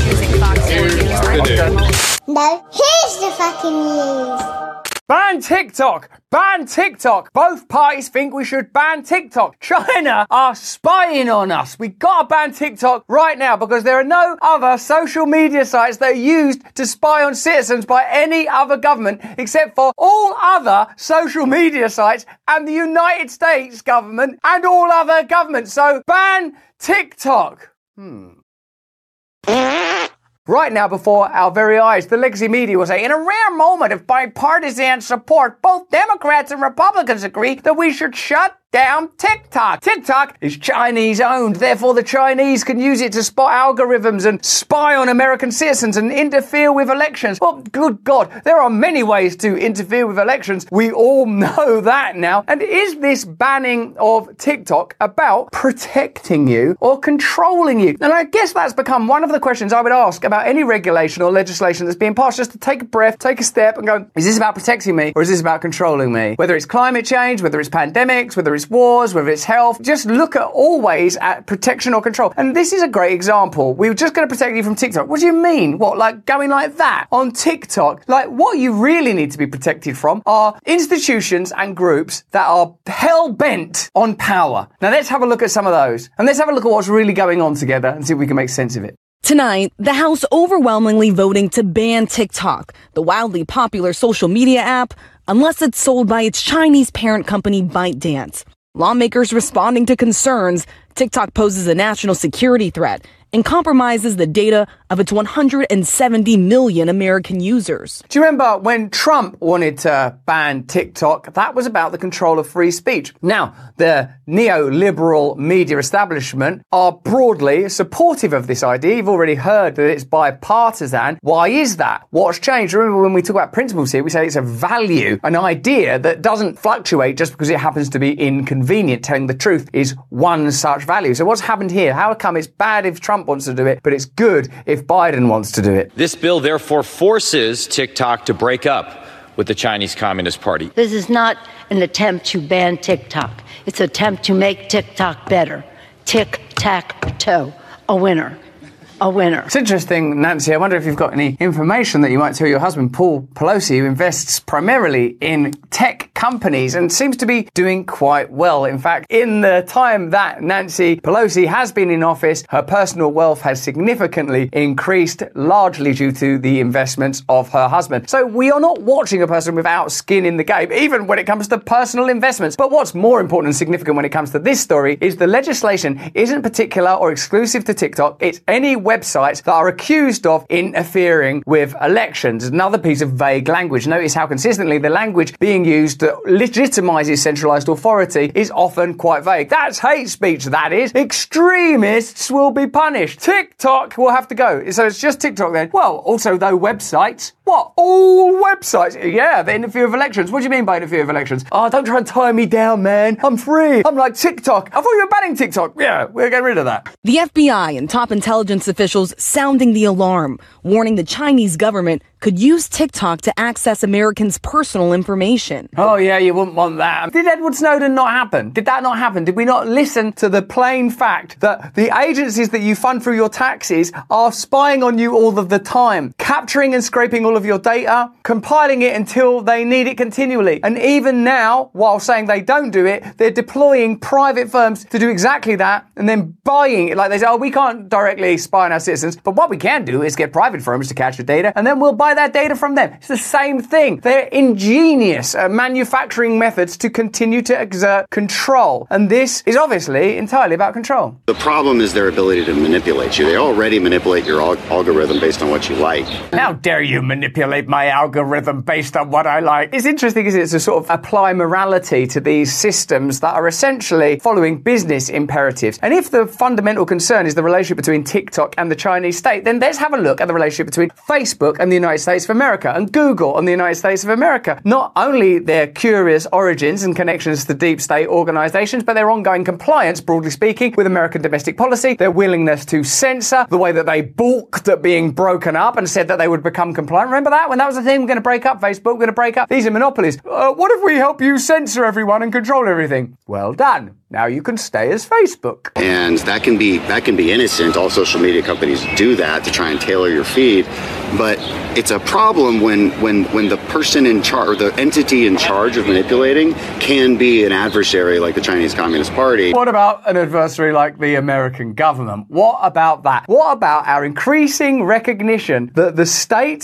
No, here's the fucking news. Ban TikTok! Ban TikTok! Both parties think we should ban TikTok. China are spying on us. We gotta ban TikTok right now because there are no other social media sites that are used to spy on citizens by any other government except for all other social media sites and the United States government and all other governments. So ban TikTok. Hmm. Right now, before our very eyes, the legacy media will say, in a rare moment of bipartisan support, both Democrats and Republicans agree that we should shut down TikTok. TikTok is Chinese owned, therefore the Chinese can use it to spot algorithms and spy on American citizens and interfere with elections. Well, good God, there are many ways to interfere with elections. We all know that now. And is this banning of TikTok about protecting you or controlling you? And I guess that's become one of the questions I would ask about any regulation or legislation that's being passed, just to take a breath, take a step and go, is this about protecting me or is this about controlling me? Whether it's climate change, whether it's pandemics, whether it's wars, whether it's health, just look at always at protection or control. And this is a great example. We were just going to protect you from TikTok. What do you mean? What, like going like that on TikTok? Like, what you really need to be protected from are institutions and groups that are hell-bent on power. Now let's have a look at some of those. And let's have a look at what's really going on together and see if we can make sense of it. Tonight, the House overwhelmingly voting to ban TikTok, the wildly popular social media app, unless it's sold by its Chinese parent company ByteDance. Lawmakers responding to concerns TikTok poses a national security threat and compromises the data of its one hundred seventy million American users. Do you remember when Trump wanted to ban TikTok? That was about the control of free speech. Now, the neoliberal media establishment are broadly supportive of this idea. You've already heard that it's bipartisan. Why is that? What's changed? Remember when we talk about principles here, we say it's a value, an idea that doesn't fluctuate just because it happens to be inconvenient. Telling the truth is one such value. So what's happened here? How come it's bad if Trump wants to do it, but it's good if Biden wants to do it? This bill therefore forces TikTok to break up with the Chinese Communist Party. This is not an attempt to ban TikTok. It's an attempt to make TikTok better. Tic-tac-toe, a winner. A winner. It's interesting, Nancy. I wonder if you've got any information that you might tell your husband, Paul Pelosi, who invests primarily in tech companies and seems to be doing quite well. In fact, in the time that Nancy Pelosi has been in office, her personal wealth has significantly increased, largely due to the investments of her husband. So we are not watching a person without skin in the game, even when it comes to personal investments. But what's more important and significant when it comes to this story is the legislation isn't particular or exclusive to TikTok. It's any websites that are accused of interfering with elections. Another piece of vague language. Notice how consistently the language being used that legitimizes centralized authority is often quite vague. That's hate speech, that is. Extremists will be punished. TikTok will have to go. So it's just TikTok then. Well, also though websites. What? All websites? Yeah, they interfere with elections. What do you mean by interfere with elections? Oh, don't try and tie me down, man. I'm free. I'm like TikTok. I thought you were banning TikTok. Yeah, we're getting rid of that. The F B I and top intelligence officials sounding the alarm, warning the Chinese government could use TikTok to access Americans' personal information. Oh, yeah, you wouldn't want that. Did Edward Snowden not happen? Did that not happen? Did we not listen to the plain fact that the agencies that you fund through your taxes are spying on you all of the time, capturing and scraping all of your data, compiling it until they need it continually? And even now, while saying they don't do it, they're deploying private firms to do exactly that and then buying it. Like they say, oh, we can't directly spy on our citizens, but what we can do is get private firms to capture data and then we'll buy that data from them. It's the same thing. They're ingenious uh, manufacturing methods to continue to exert control. And this is obviously entirely about control. The problem is their ability to manipulate you. They already manipulate your al- algorithm based on what you like. How dare you manipulate my algorithm based on what I like? It's interesting, isn't it, to sort of apply morality to these systems that are essentially following business imperatives. And if the fundamental concern is the relationship between TikTok and the Chinese state, then let's have a look at the relationship between Facebook and the United States of America and Google and the United States of America. Not only their curious origins and connections to deep state organizations, but their ongoing compliance, broadly speaking, with American domestic policy, their willingness to censor, the way that they balked at being broken up and said that they would become compliant. Remember that? When that was the thing, we're going to break up Facebook, we're going to break up. These are monopolies. Uh, what if we help you censor everyone and control everything? Well done. Now you can stay as Facebook. And that can be that can be innocent. All social media companies do that to try and tailor your feed. But it's a problem when when when the person in charge, or the entity in charge of manipulating, can be an adversary like the Chinese Communist Party. What about an adversary like the American government? What about that? What about our increasing recognition that the states and institutions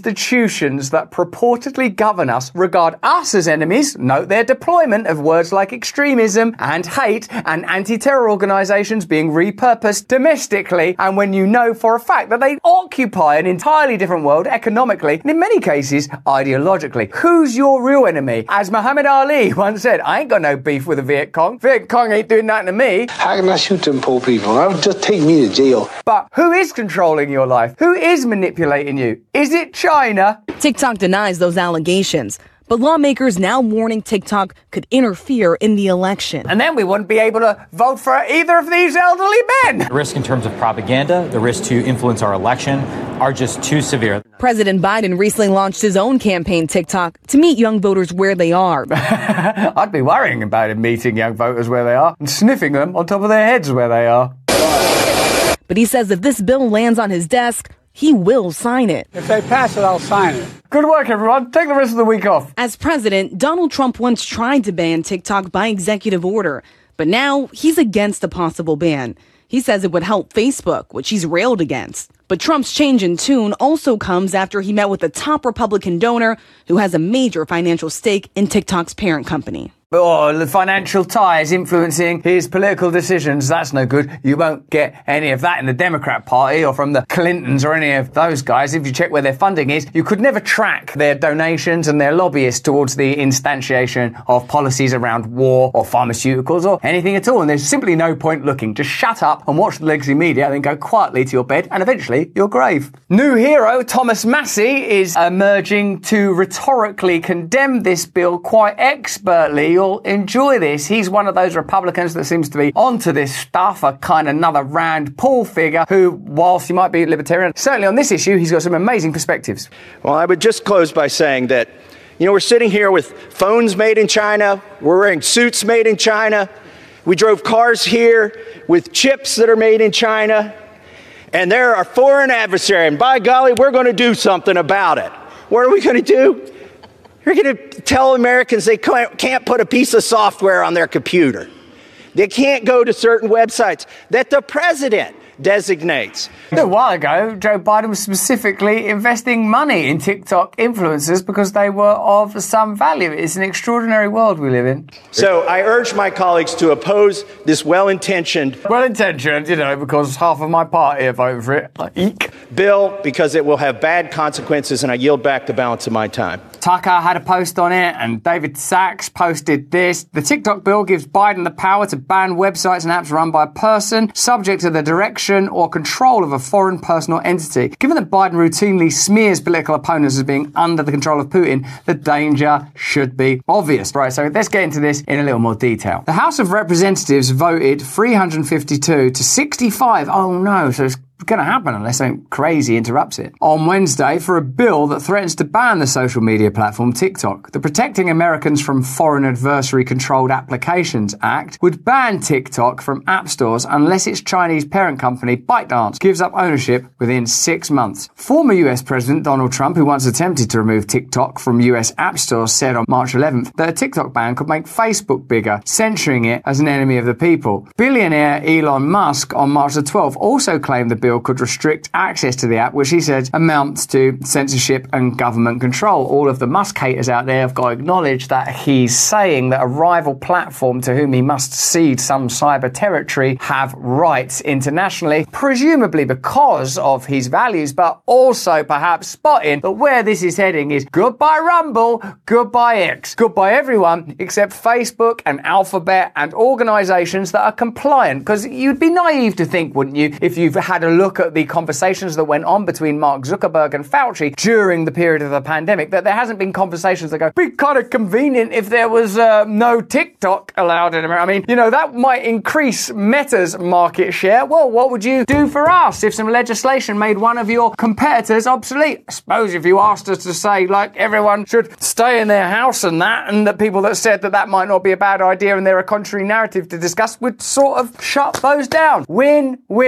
institutions that purportedly govern us regard us as enemies, note their deployment of words like extremism and hate and anti-terror organisations being repurposed domestically, and when you know for a fact that they occupy an entirely different world economically and in many cases ideologically. Who's your real enemy? As Muhammad Ali once said, I ain't got no beef with the Viet Cong. Viet Cong ain't doing nothing to me. How can I shoot them poor people? That would just take me to jail. But who is controlling your life? Who is manipulating you? Is it China? TikTok denies those allegations, but lawmakers now warning TikTok could interfere in the election. And then we wouldn't be able to vote for either of these elderly men. The risk in terms of propaganda, the risk to influence our election are just too severe. President Biden recently launched his own campaign, TikTok, to meet young voters where they are. I'd be worrying about him meeting young voters where they are and sniffing them on top of their heads where they are. But he says if this bill lands on his desk, he will sign it. If they pass it, I'll sign it. Good work, everyone. Take the rest of the week off. As president, Donald Trump once tried to ban TikTok by executive order, but now he's against a possible ban. He says it would help Facebook, which he's railed against. But Trump's change in tune also comes after he met with a top Republican donor who has a major financial stake in TikTok's parent company. Oh, the financial ties influencing his political decisions. That's no good. You won't get any of that in the Democrat Party or from the Clintons or any of those guys. If you check where their funding is, you could never track their donations and their lobbyists towards the instantiation of policies around war or pharmaceuticals or anything at all. And there's simply no point looking. Just shut up and watch the legacy media, then go quietly to your bed and eventually your grave. New hero Thomas Massie is emerging to rhetorically condemn this bill quite expertly. You'll enjoy this. He's one of those Republicans that seems to be onto this stuff, a kind of another Rand Paul figure who, whilst he might be libertarian, certainly on this issue, he's got some amazing perspectives. Well, I would just close by saying that, you know, we're sitting here with phones made in China. We're wearing suits made in China. We drove cars here with chips that are made in China. And they're our foreign adversary. And by golly, we're going to do something about it. What are we going to do? You're going to tell Americans they can't put a piece of software on their computer. They can't go to certain websites that the president designates. A while ago, Joe Biden was specifically investing money in TikTok influencers because they were of some value. It's an extraordinary world we live in. So I urge my colleagues to oppose this well-intentioned... Well-intentioned, you know, because half of my party are voting for it. Like, eek. Bill, because it will have bad consequences, and I yield back the balance of my time. Tucker had a post on it, and David Sachs posted this. The TikTok bill gives Biden the power to ban websites and apps run by a person subject to the direction or control of a foreign person or entity. Given that Biden routinely smears political opponents as being under the control of Putin, the danger should be obvious. Right, so let's get into this in a little more detail. The House of Representatives voted three hundred fifty-two to sixty-five. Oh no, so it's going to happen unless something crazy interrupts it. On Wednesday, for a bill that threatens to ban the social media platform TikTok. The Protecting Americans from Foreign Adversary Controlled Applications Act would ban TikTok from app stores unless its Chinese parent company, ByteDance, gives up ownership within six months. Former U S President Donald Trump, who once attempted to remove TikTok from U S app stores, said on March eleventh that a TikTok ban could make Facebook bigger, censuring it as an enemy of the people. Billionaire Elon Musk on March the twelfth also claimed the bill could restrict access to the app, which he said amounts to censorship and government control. All of the Musk haters out there have got to acknowledge that he's saying that a rival platform to whom he must cede some cyber territory have rights internationally, presumably because of his values, but also perhaps spotting that where this is heading is goodbye Rumble, goodbye X, goodbye everyone except Facebook and Alphabet and organizations that are compliant. Because you'd be naive to think, wouldn't you, if you've had a look at the conversations that went on between Mark Zuckerberg and Fauci during the period of the pandemic, that there hasn't been conversations that go, be kind of convenient if there was uh, no TikTok allowed in America. I mean, you know, that might increase Meta's market share. Well, what would you do for us if some legislation made one of your competitors obsolete? I suppose if you asked us to say, like, everyone should stay in their house and that, and the people that said that that might not be a bad idea and they're a contrary narrative to discuss would sort of shut those down. Win, win,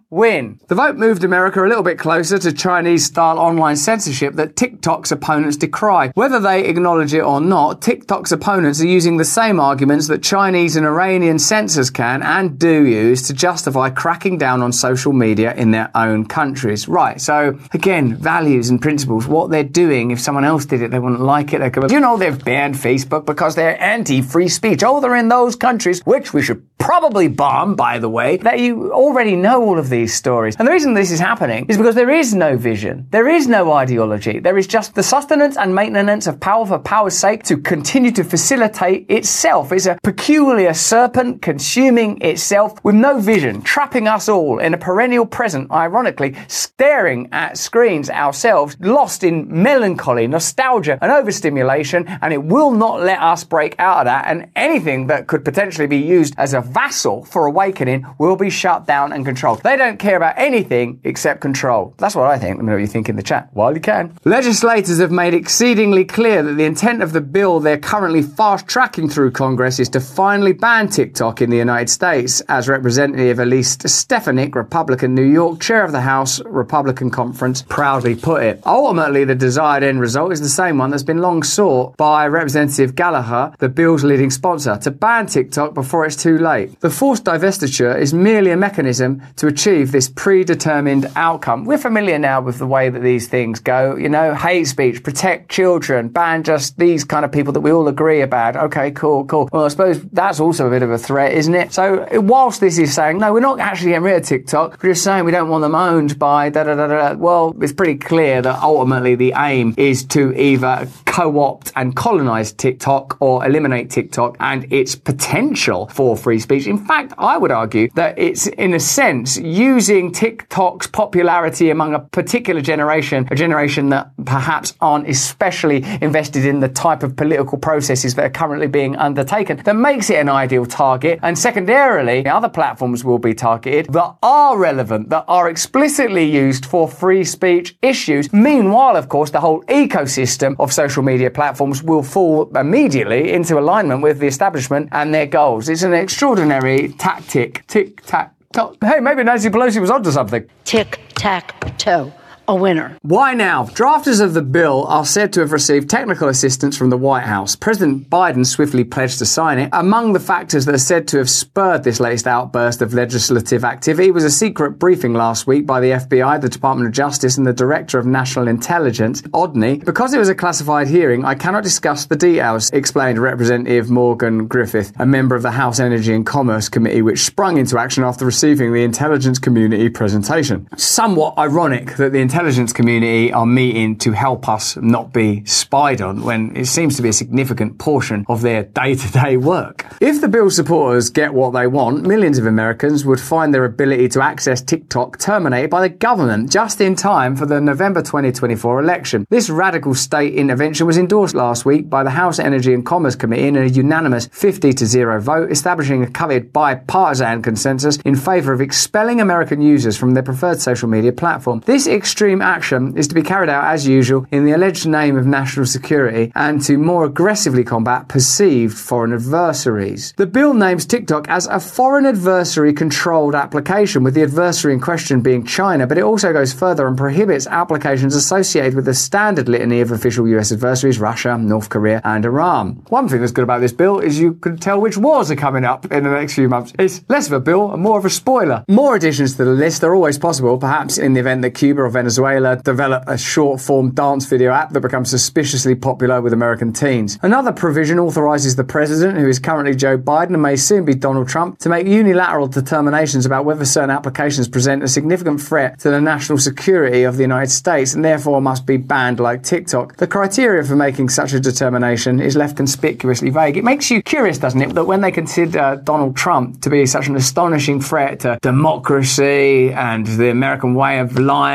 win. The vote moved America a little bit closer to Chinese-style online censorship that TikTok's opponents decry. Whether they acknowledge it or not, TikTok's opponents are using the same arguments that Chinese and Iranian censors can and do use to justify cracking down on social media in their own countries. Right, so again, values and principles, what they're doing, if someone else did it, they wouldn't like it. They could, you know, they've banned Facebook because they're anti-free speech. Oh, they're in those countries, which we should probably bomb, by the way, that you already know all of these stories. And the reason this is happening is because there is no vision. There is no ideology. There is just the sustenance and maintenance of power for power's sake to continue to facilitate itself. It's a peculiar serpent consuming itself with no vision, trapping us all in a perennial present, ironically, staring at screens ourselves, lost in melancholy, nostalgia and overstimulation, and it will not let us break out of that, and anything that could potentially be used as a vassal for awakening will be shut down and controlled. They don't care about anything except control. That's what I think. Let me know what you think in the chat while you can. Legislators have made exceedingly clear that the intent of the bill they're currently fast-tracking through Congress is to finally ban TikTok in the United States, as Representative Elise Stefanik, Republican, New York, chair of the House Republican Conference, proudly put it. Ultimately, the desired end result is the same one that's been long sought by Representative Gallagher, the bill's leading sponsor, to ban TikTok before it's too late. The forced divestiture is merely a mechanism to achieve this predetermined outcome. We're familiar now with the way that these things go. You know, hate speech, protect children, ban just these kind of people that we all agree about. Okay, cool, cool. Well, I suppose that's also a bit of a threat, isn't it? So whilst this is saying, no, we're not actually getting rid of TikTok, we're just saying we don't want them owned by da da da da. Well, it's pretty clear that ultimately the aim is to either co-opt and colonize TikTok or eliminate TikTok and its potential for free speech. In fact, I would argue that it's, in a sense, using TikTok's popularity among a particular generation, a generation that perhaps aren't especially invested in the type of political processes that are currently being undertaken, that makes it an ideal target. And secondarily, other platforms will be targeted that are relevant, that are explicitly used for free speech issues. Meanwhile, of course, the whole ecosystem of social media platforms will fall immediately into alignment with the establishment and their goals. It's an extraordinary tactic. Tick-tack-toe. Hey, maybe Nancy Pelosi was onto something. Tick-tack-toe. A winner. Why now? Drafters of the bill are said to have received technical assistance from the White House. President Biden swiftly pledged to sign it. Among the factors that are said to have spurred this latest outburst of legislative activity was a secret briefing last week by the F B I, the Department of Justice, and the Director of National Intelligence, Odney. Because it was a classified hearing, I cannot discuss the details, explained Representative Morgan Griffith, a member of the House Energy and Commerce Committee, which sprung into action after receiving the intelligence community presentation. Somewhat ironic that the intelligence intelligence community are meeting to help us not be spied on when it seems to be a significant portion of their day-to-day work. If the bill supporters get what they want, millions of Americans would find their ability to access TikTok terminated by the government just in time for the November twenty twenty-four election. This radical state intervention was endorsed last week by the House Energy and Commerce Committee in a unanimous fifty to zero vote, establishing a coveted bipartisan consensus in favour of expelling American users from their preferred social media platform. This extreme action is to be carried out as usual in the alleged name of national security and to more aggressively combat perceived foreign adversaries. The bill names TikTok as a foreign adversary controlled application, with the adversary in question being China, but it also goes further and prohibits applications associated with the standard litany of official U S adversaries, Russia, North Korea and Iran. One thing that's good about this bill is you can tell which wars are coming up in the next few months. It's less of a bill and more of a spoiler. More additions to the list are always possible, perhaps in the event that Cuba or Venezuela develop a short-form dance video app that becomes suspiciously popular with American teens. Another provision authorises the president, who is currently Joe Biden and may soon be Donald Trump, to make unilateral determinations about whether certain applications present a significant threat to the national security of the United States and therefore must be banned like TikTok. The criteria for making such a determination is left conspicuously vague. It makes you curious, doesn't it, that when they consider Donald Trump to be such an astonishing threat to democracy and the American way of life and the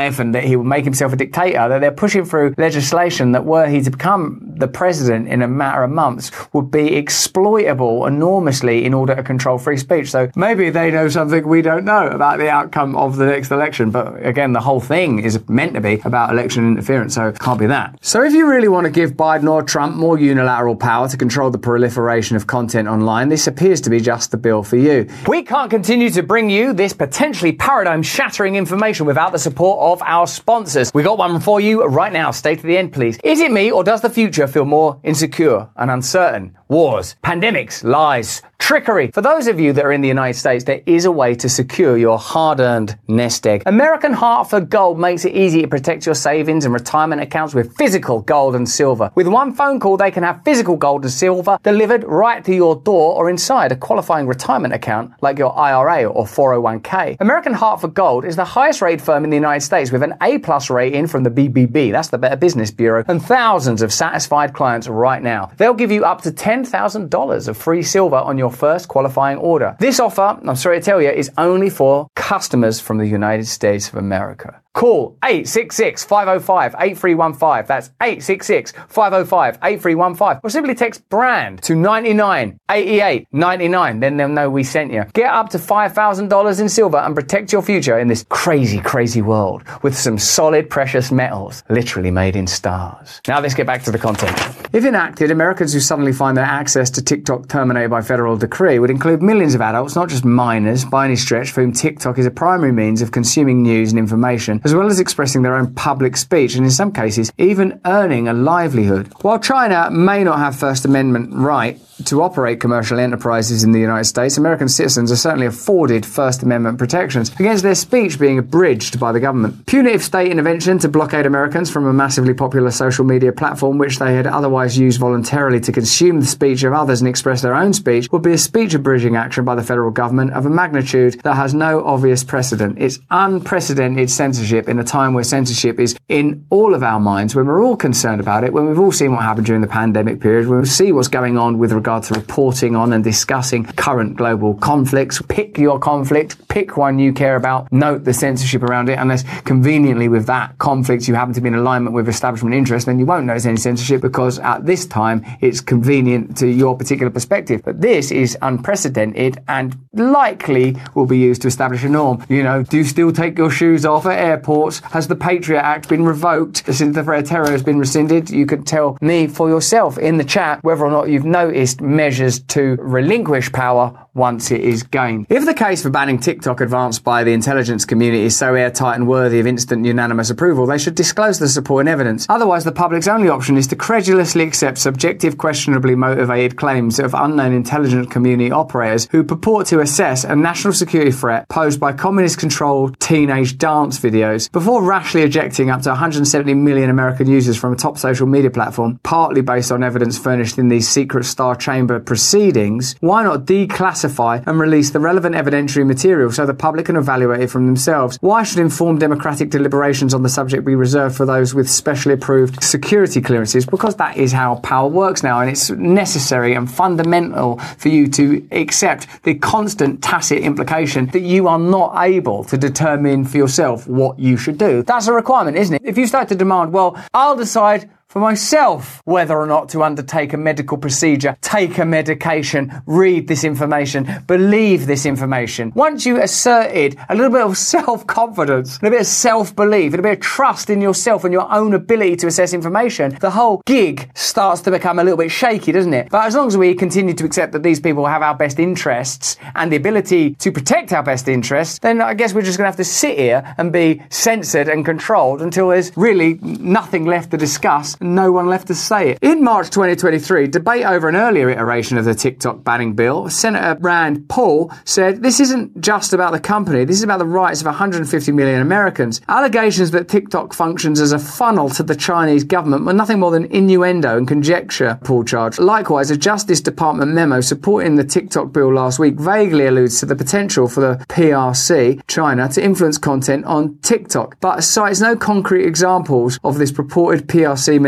that he will make himself a dictator, that they're pushing through legislation that were he to become the president in a matter of months would be exploitable enormously in order to control free speech. So maybe they know something we don't know about the outcome of the next election. But again, the whole thing is meant to be about election interference, so it can't be that. So if you really want to give Biden or Trump more unilateral power to control the proliferation of content online, this appears to be just the bill for you. We can't continue to bring you this potentially paradigm-shattering information without the support of our sponsors. We got one for you right now. Stay to the end, please. Is it me, or does the future feel more insecure and uncertain? Wars, pandemics, lies, trickery. For those of you that are in the United States, there is a way to secure your hard-earned nest egg. American Hartford Gold makes it easy to protect your savings and retirement accounts with physical gold and silver. With one phone call, they can have physical gold and silver delivered right to your door or inside a qualifying retirement account like your I R A or four oh one k. American Hartford Gold is the highest rated firm in the United States with an A-plus rating from the B B B, that's the Better Business Bureau, and thousands of satisfied clients right now. They'll give you up to ten thousand dollars of free silver on your first qualifying order. This offer, I'm sorry to tell you, is only for customers from the United States of America. Call eight six six, five oh five, eight three one five. That's eight six six, five oh five, eight three one five. Or simply text BRAND to ninety-nine eighty-eight ninety-nine. Then they'll know we sent you. Get up to five thousand dollars in silver and protect your future in this crazy, crazy world with some solid precious metals, literally made in stars. Now let's get back to the content. If enacted, Americans who suddenly find their access to TikTok terminated by federal decree would include millions of adults, not just minors, by any stretch, for whom TikTok is a primary means of consuming news and information, as well as expressing their own public speech and in some cases even earning a livelihood. While China may not have First Amendment right to operate commercial enterprises in the United States, American citizens are certainly afforded First Amendment protections against their speech being abridged by the government. Punitive state intervention to blockade Americans from a massively popular social media platform which they had otherwise used voluntarily to consume the speech of others and express their own speech would be a speech abridging action by the federal government of a magnitude that has no obvious precedent. It's unprecedented censorship in a time where censorship is in all of our minds, when we're all concerned about it, when we've all seen what happened during the pandemic period, when we see what's going on with regard to reporting on and discussing current global conflicts. Pick your conflict, pick one you care about, note the censorship around it, unless conveniently with that conflict you happen to be in alignment with establishment interest, then you won't notice any censorship because at this time it's convenient to your particular perspective. But this is unprecedented and likely will be used to establish a norm. You know, do you still take your shoes off at airports? Has the Patriot Act been revoked since the threat of terror has been rescinded? You could tell me for yourself in the chat whether or not you've noticed measures to relinquish power once it is gained. If the case for banning TikTok advanced by the intelligence community is so airtight and worthy of instant unanimous approval, they should disclose the supporting evidence. Otherwise, the public's only option is to credulously accept subjective, questionably motivated claims of unknown intelligence community operators who purport to assess a national security threat posed by communist-controlled teenage dance videos before rashly ejecting up to one hundred seventy million American users from a top social media platform, partly based on evidence furnished in these secret Star Chamber proceedings. Why not declassify and release the relevant evidentiary material so the public can evaluate it from themselves? Why should informed democratic deliberations on the subject be reserved for those with specially approved security clearances? Because that is how power works now, and it's necessary and fundamental for you to accept the constant tacit implication that you are not able to determine for yourself what you should do. That's a requirement, isn't it? If you start to demand, well, I'll decide for myself whether or not to undertake a medical procedure, take a medication, read this information, believe this information. Once you asserted a little bit of self-confidence, a bit of self-belief, and a bit of trust in yourself and your own ability to assess information, the whole gig starts to become a little bit shaky, doesn't it? But as long as we continue to accept that these people have our best interests and the ability to protect our best interests, then I guess we're just going to have to sit here and be censored and controlled until there's really nothing left to discuss, no one left to say it. In March twenty twenty-three, debate over an earlier iteration of the TikTok banning bill, Senator Rand Paul said, "This isn't just about the company, this is about the rights of one hundred fifty million Americans. Allegations that TikTok functions as a funnel to the Chinese government were nothing more than innuendo and conjecture," Paul charged. Likewise, a Justice Department memo supporting the TikTok bill last week vaguely alludes to the potential for the P R C, China, to influence content on TikTok, but cites no concrete examples of this purported P R C manipulation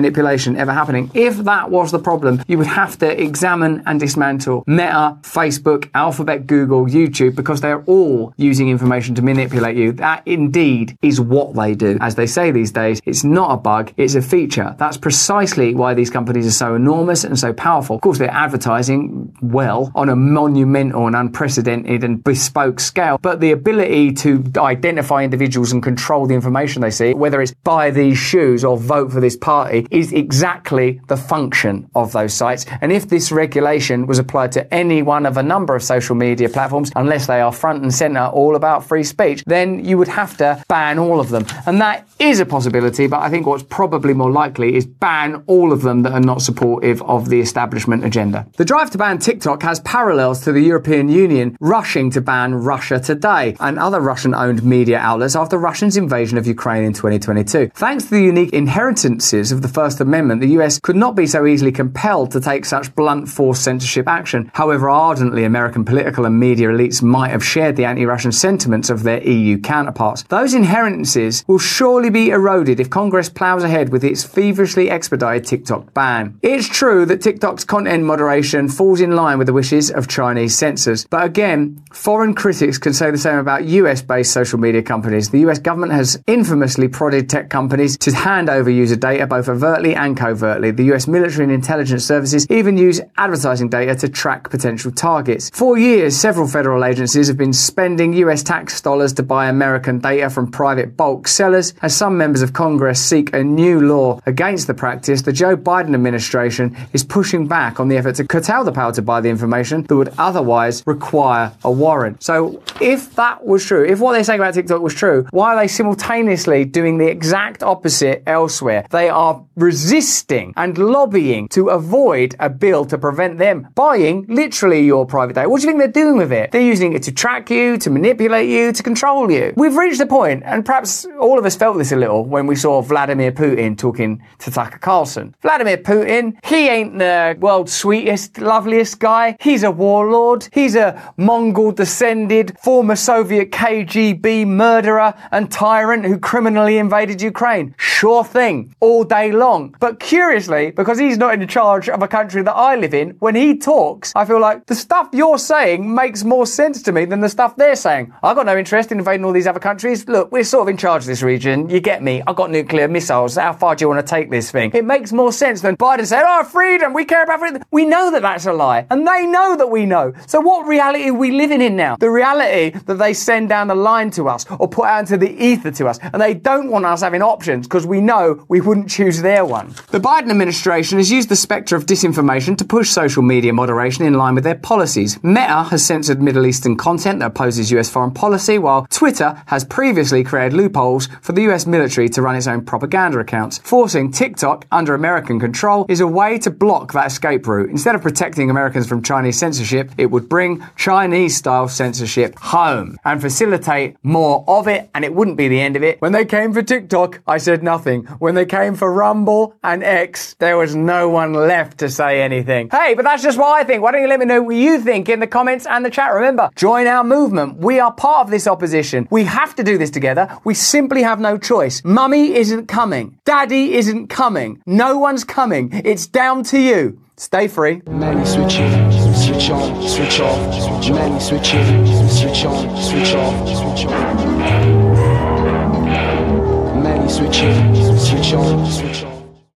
manipulation ever happening. If that was the problem, you would have to examine and dismantle Meta, Facebook, Alphabet, Google, YouTube, because they're all using information to manipulate you. That indeed is what they do. As they say these days, it's not a bug, it's a feature. That's precisely why these companies are so enormous and so powerful. Of course, they're advertising well on a monumental and unprecedented and bespoke scale, but the ability to identify individuals and control the information they see, whether it's buy these shoes or vote for this party, is exactly the function of those sites. And if this regulation was applied to any one of a number of social media platforms, unless they are front and center all about free speech, then you would have to ban all of them. And that is a possibility, but I think what's probably more likely is ban all of them that are not supportive of the establishment agenda. The drive to ban TikTok has parallels to the European Union rushing to ban Russia Today and other Russian-owned media outlets after Russia's invasion of Ukraine in twenty twenty-two. Thanks to the unique inheritances of the First Amendment, the U S could not be so easily compelled to take such blunt force censorship action. However ardently American political and media elites might have shared the anti-Russian sentiments of their E U counterparts, those inheritances will surely be eroded if Congress ploughs ahead with its feverishly expedited TikTok ban. It's true that TikTok's content moderation falls in line with the wishes of Chinese censors, but again, foreign critics can say the same about U S-based social media companies. The U S government has infamously prodded tech companies to hand over user data both overtly and covertly. The U S military and intelligence services even use advertising data to track potential targets. For years, several federal agencies have been spending U S tax dollars to buy American data from private bulk sellers. As some members of Congress seek a new law against the practice, the Joe Biden administration is pushing back on the effort to curtail the power to buy the information that would otherwise require a warrant. So if that was true, if what they're saying about TikTok was true, why are they simultaneously doing the exact opposite elsewhere? They are resisting and lobbying to avoid a bill to prevent them buying literally your private data. What do you think they're doing with it? They're using it to track you, to manipulate you, to control you. We've reached the point, and perhaps all of us felt this a little when we saw Vladimir Putin talking to Tucker Carlson. Vladimir Putin, he ain't the world's sweetest, loveliest guy. He's a warlord. He's a Mongol-descended, former Soviet K G B murderer and tyrant who criminally invaded Ukraine. Sure thing, all day long. But curiously, because he's not in charge of a country that I live in, when he talks, I feel like the stuff you're saying makes more sense to me than the stuff they're saying. I've got no interest in invading all these other countries. Look, we're sort of in charge of this region. You get me. I've got nuclear missiles. How far do you want to take this thing? It makes more sense than Biden said, oh, freedom, we care about freedom. We know that that's a lie. And they know that we know. So what reality are we living in now? The reality that they send down the line to us or put out into the ether to us. And they don't want us having options because we know we wouldn't choose their one. The Biden administration has used the spectre of disinformation to push social media moderation in line with their policies. Meta has censored Middle Eastern content that opposes U S foreign policy, while Twitter has previously created loopholes for the U S military to run its own propaganda accounts. Forcing TikTok under American control is a way to block that escape route. Instead of protecting Americans from Chinese censorship, it would bring Chinese-style censorship home and facilitate more of it, and it wouldn't be the end of it. When they came for TikTok, I said nothing. When they came for Rumble and X, there was no one left to say anything. Hey, but that's just what I think. Why don't you let me know what you think in the comments and the chat? Remember, join our movement. We are part of this opposition. We have to do this together. We simply have no choice. Mummy isn't coming. Daddy isn't coming. No one's coming. It's down to you. Stay free. Many switch in, switch on, switch off. Many switch in, switch on, switch off, switch on. Many switch in,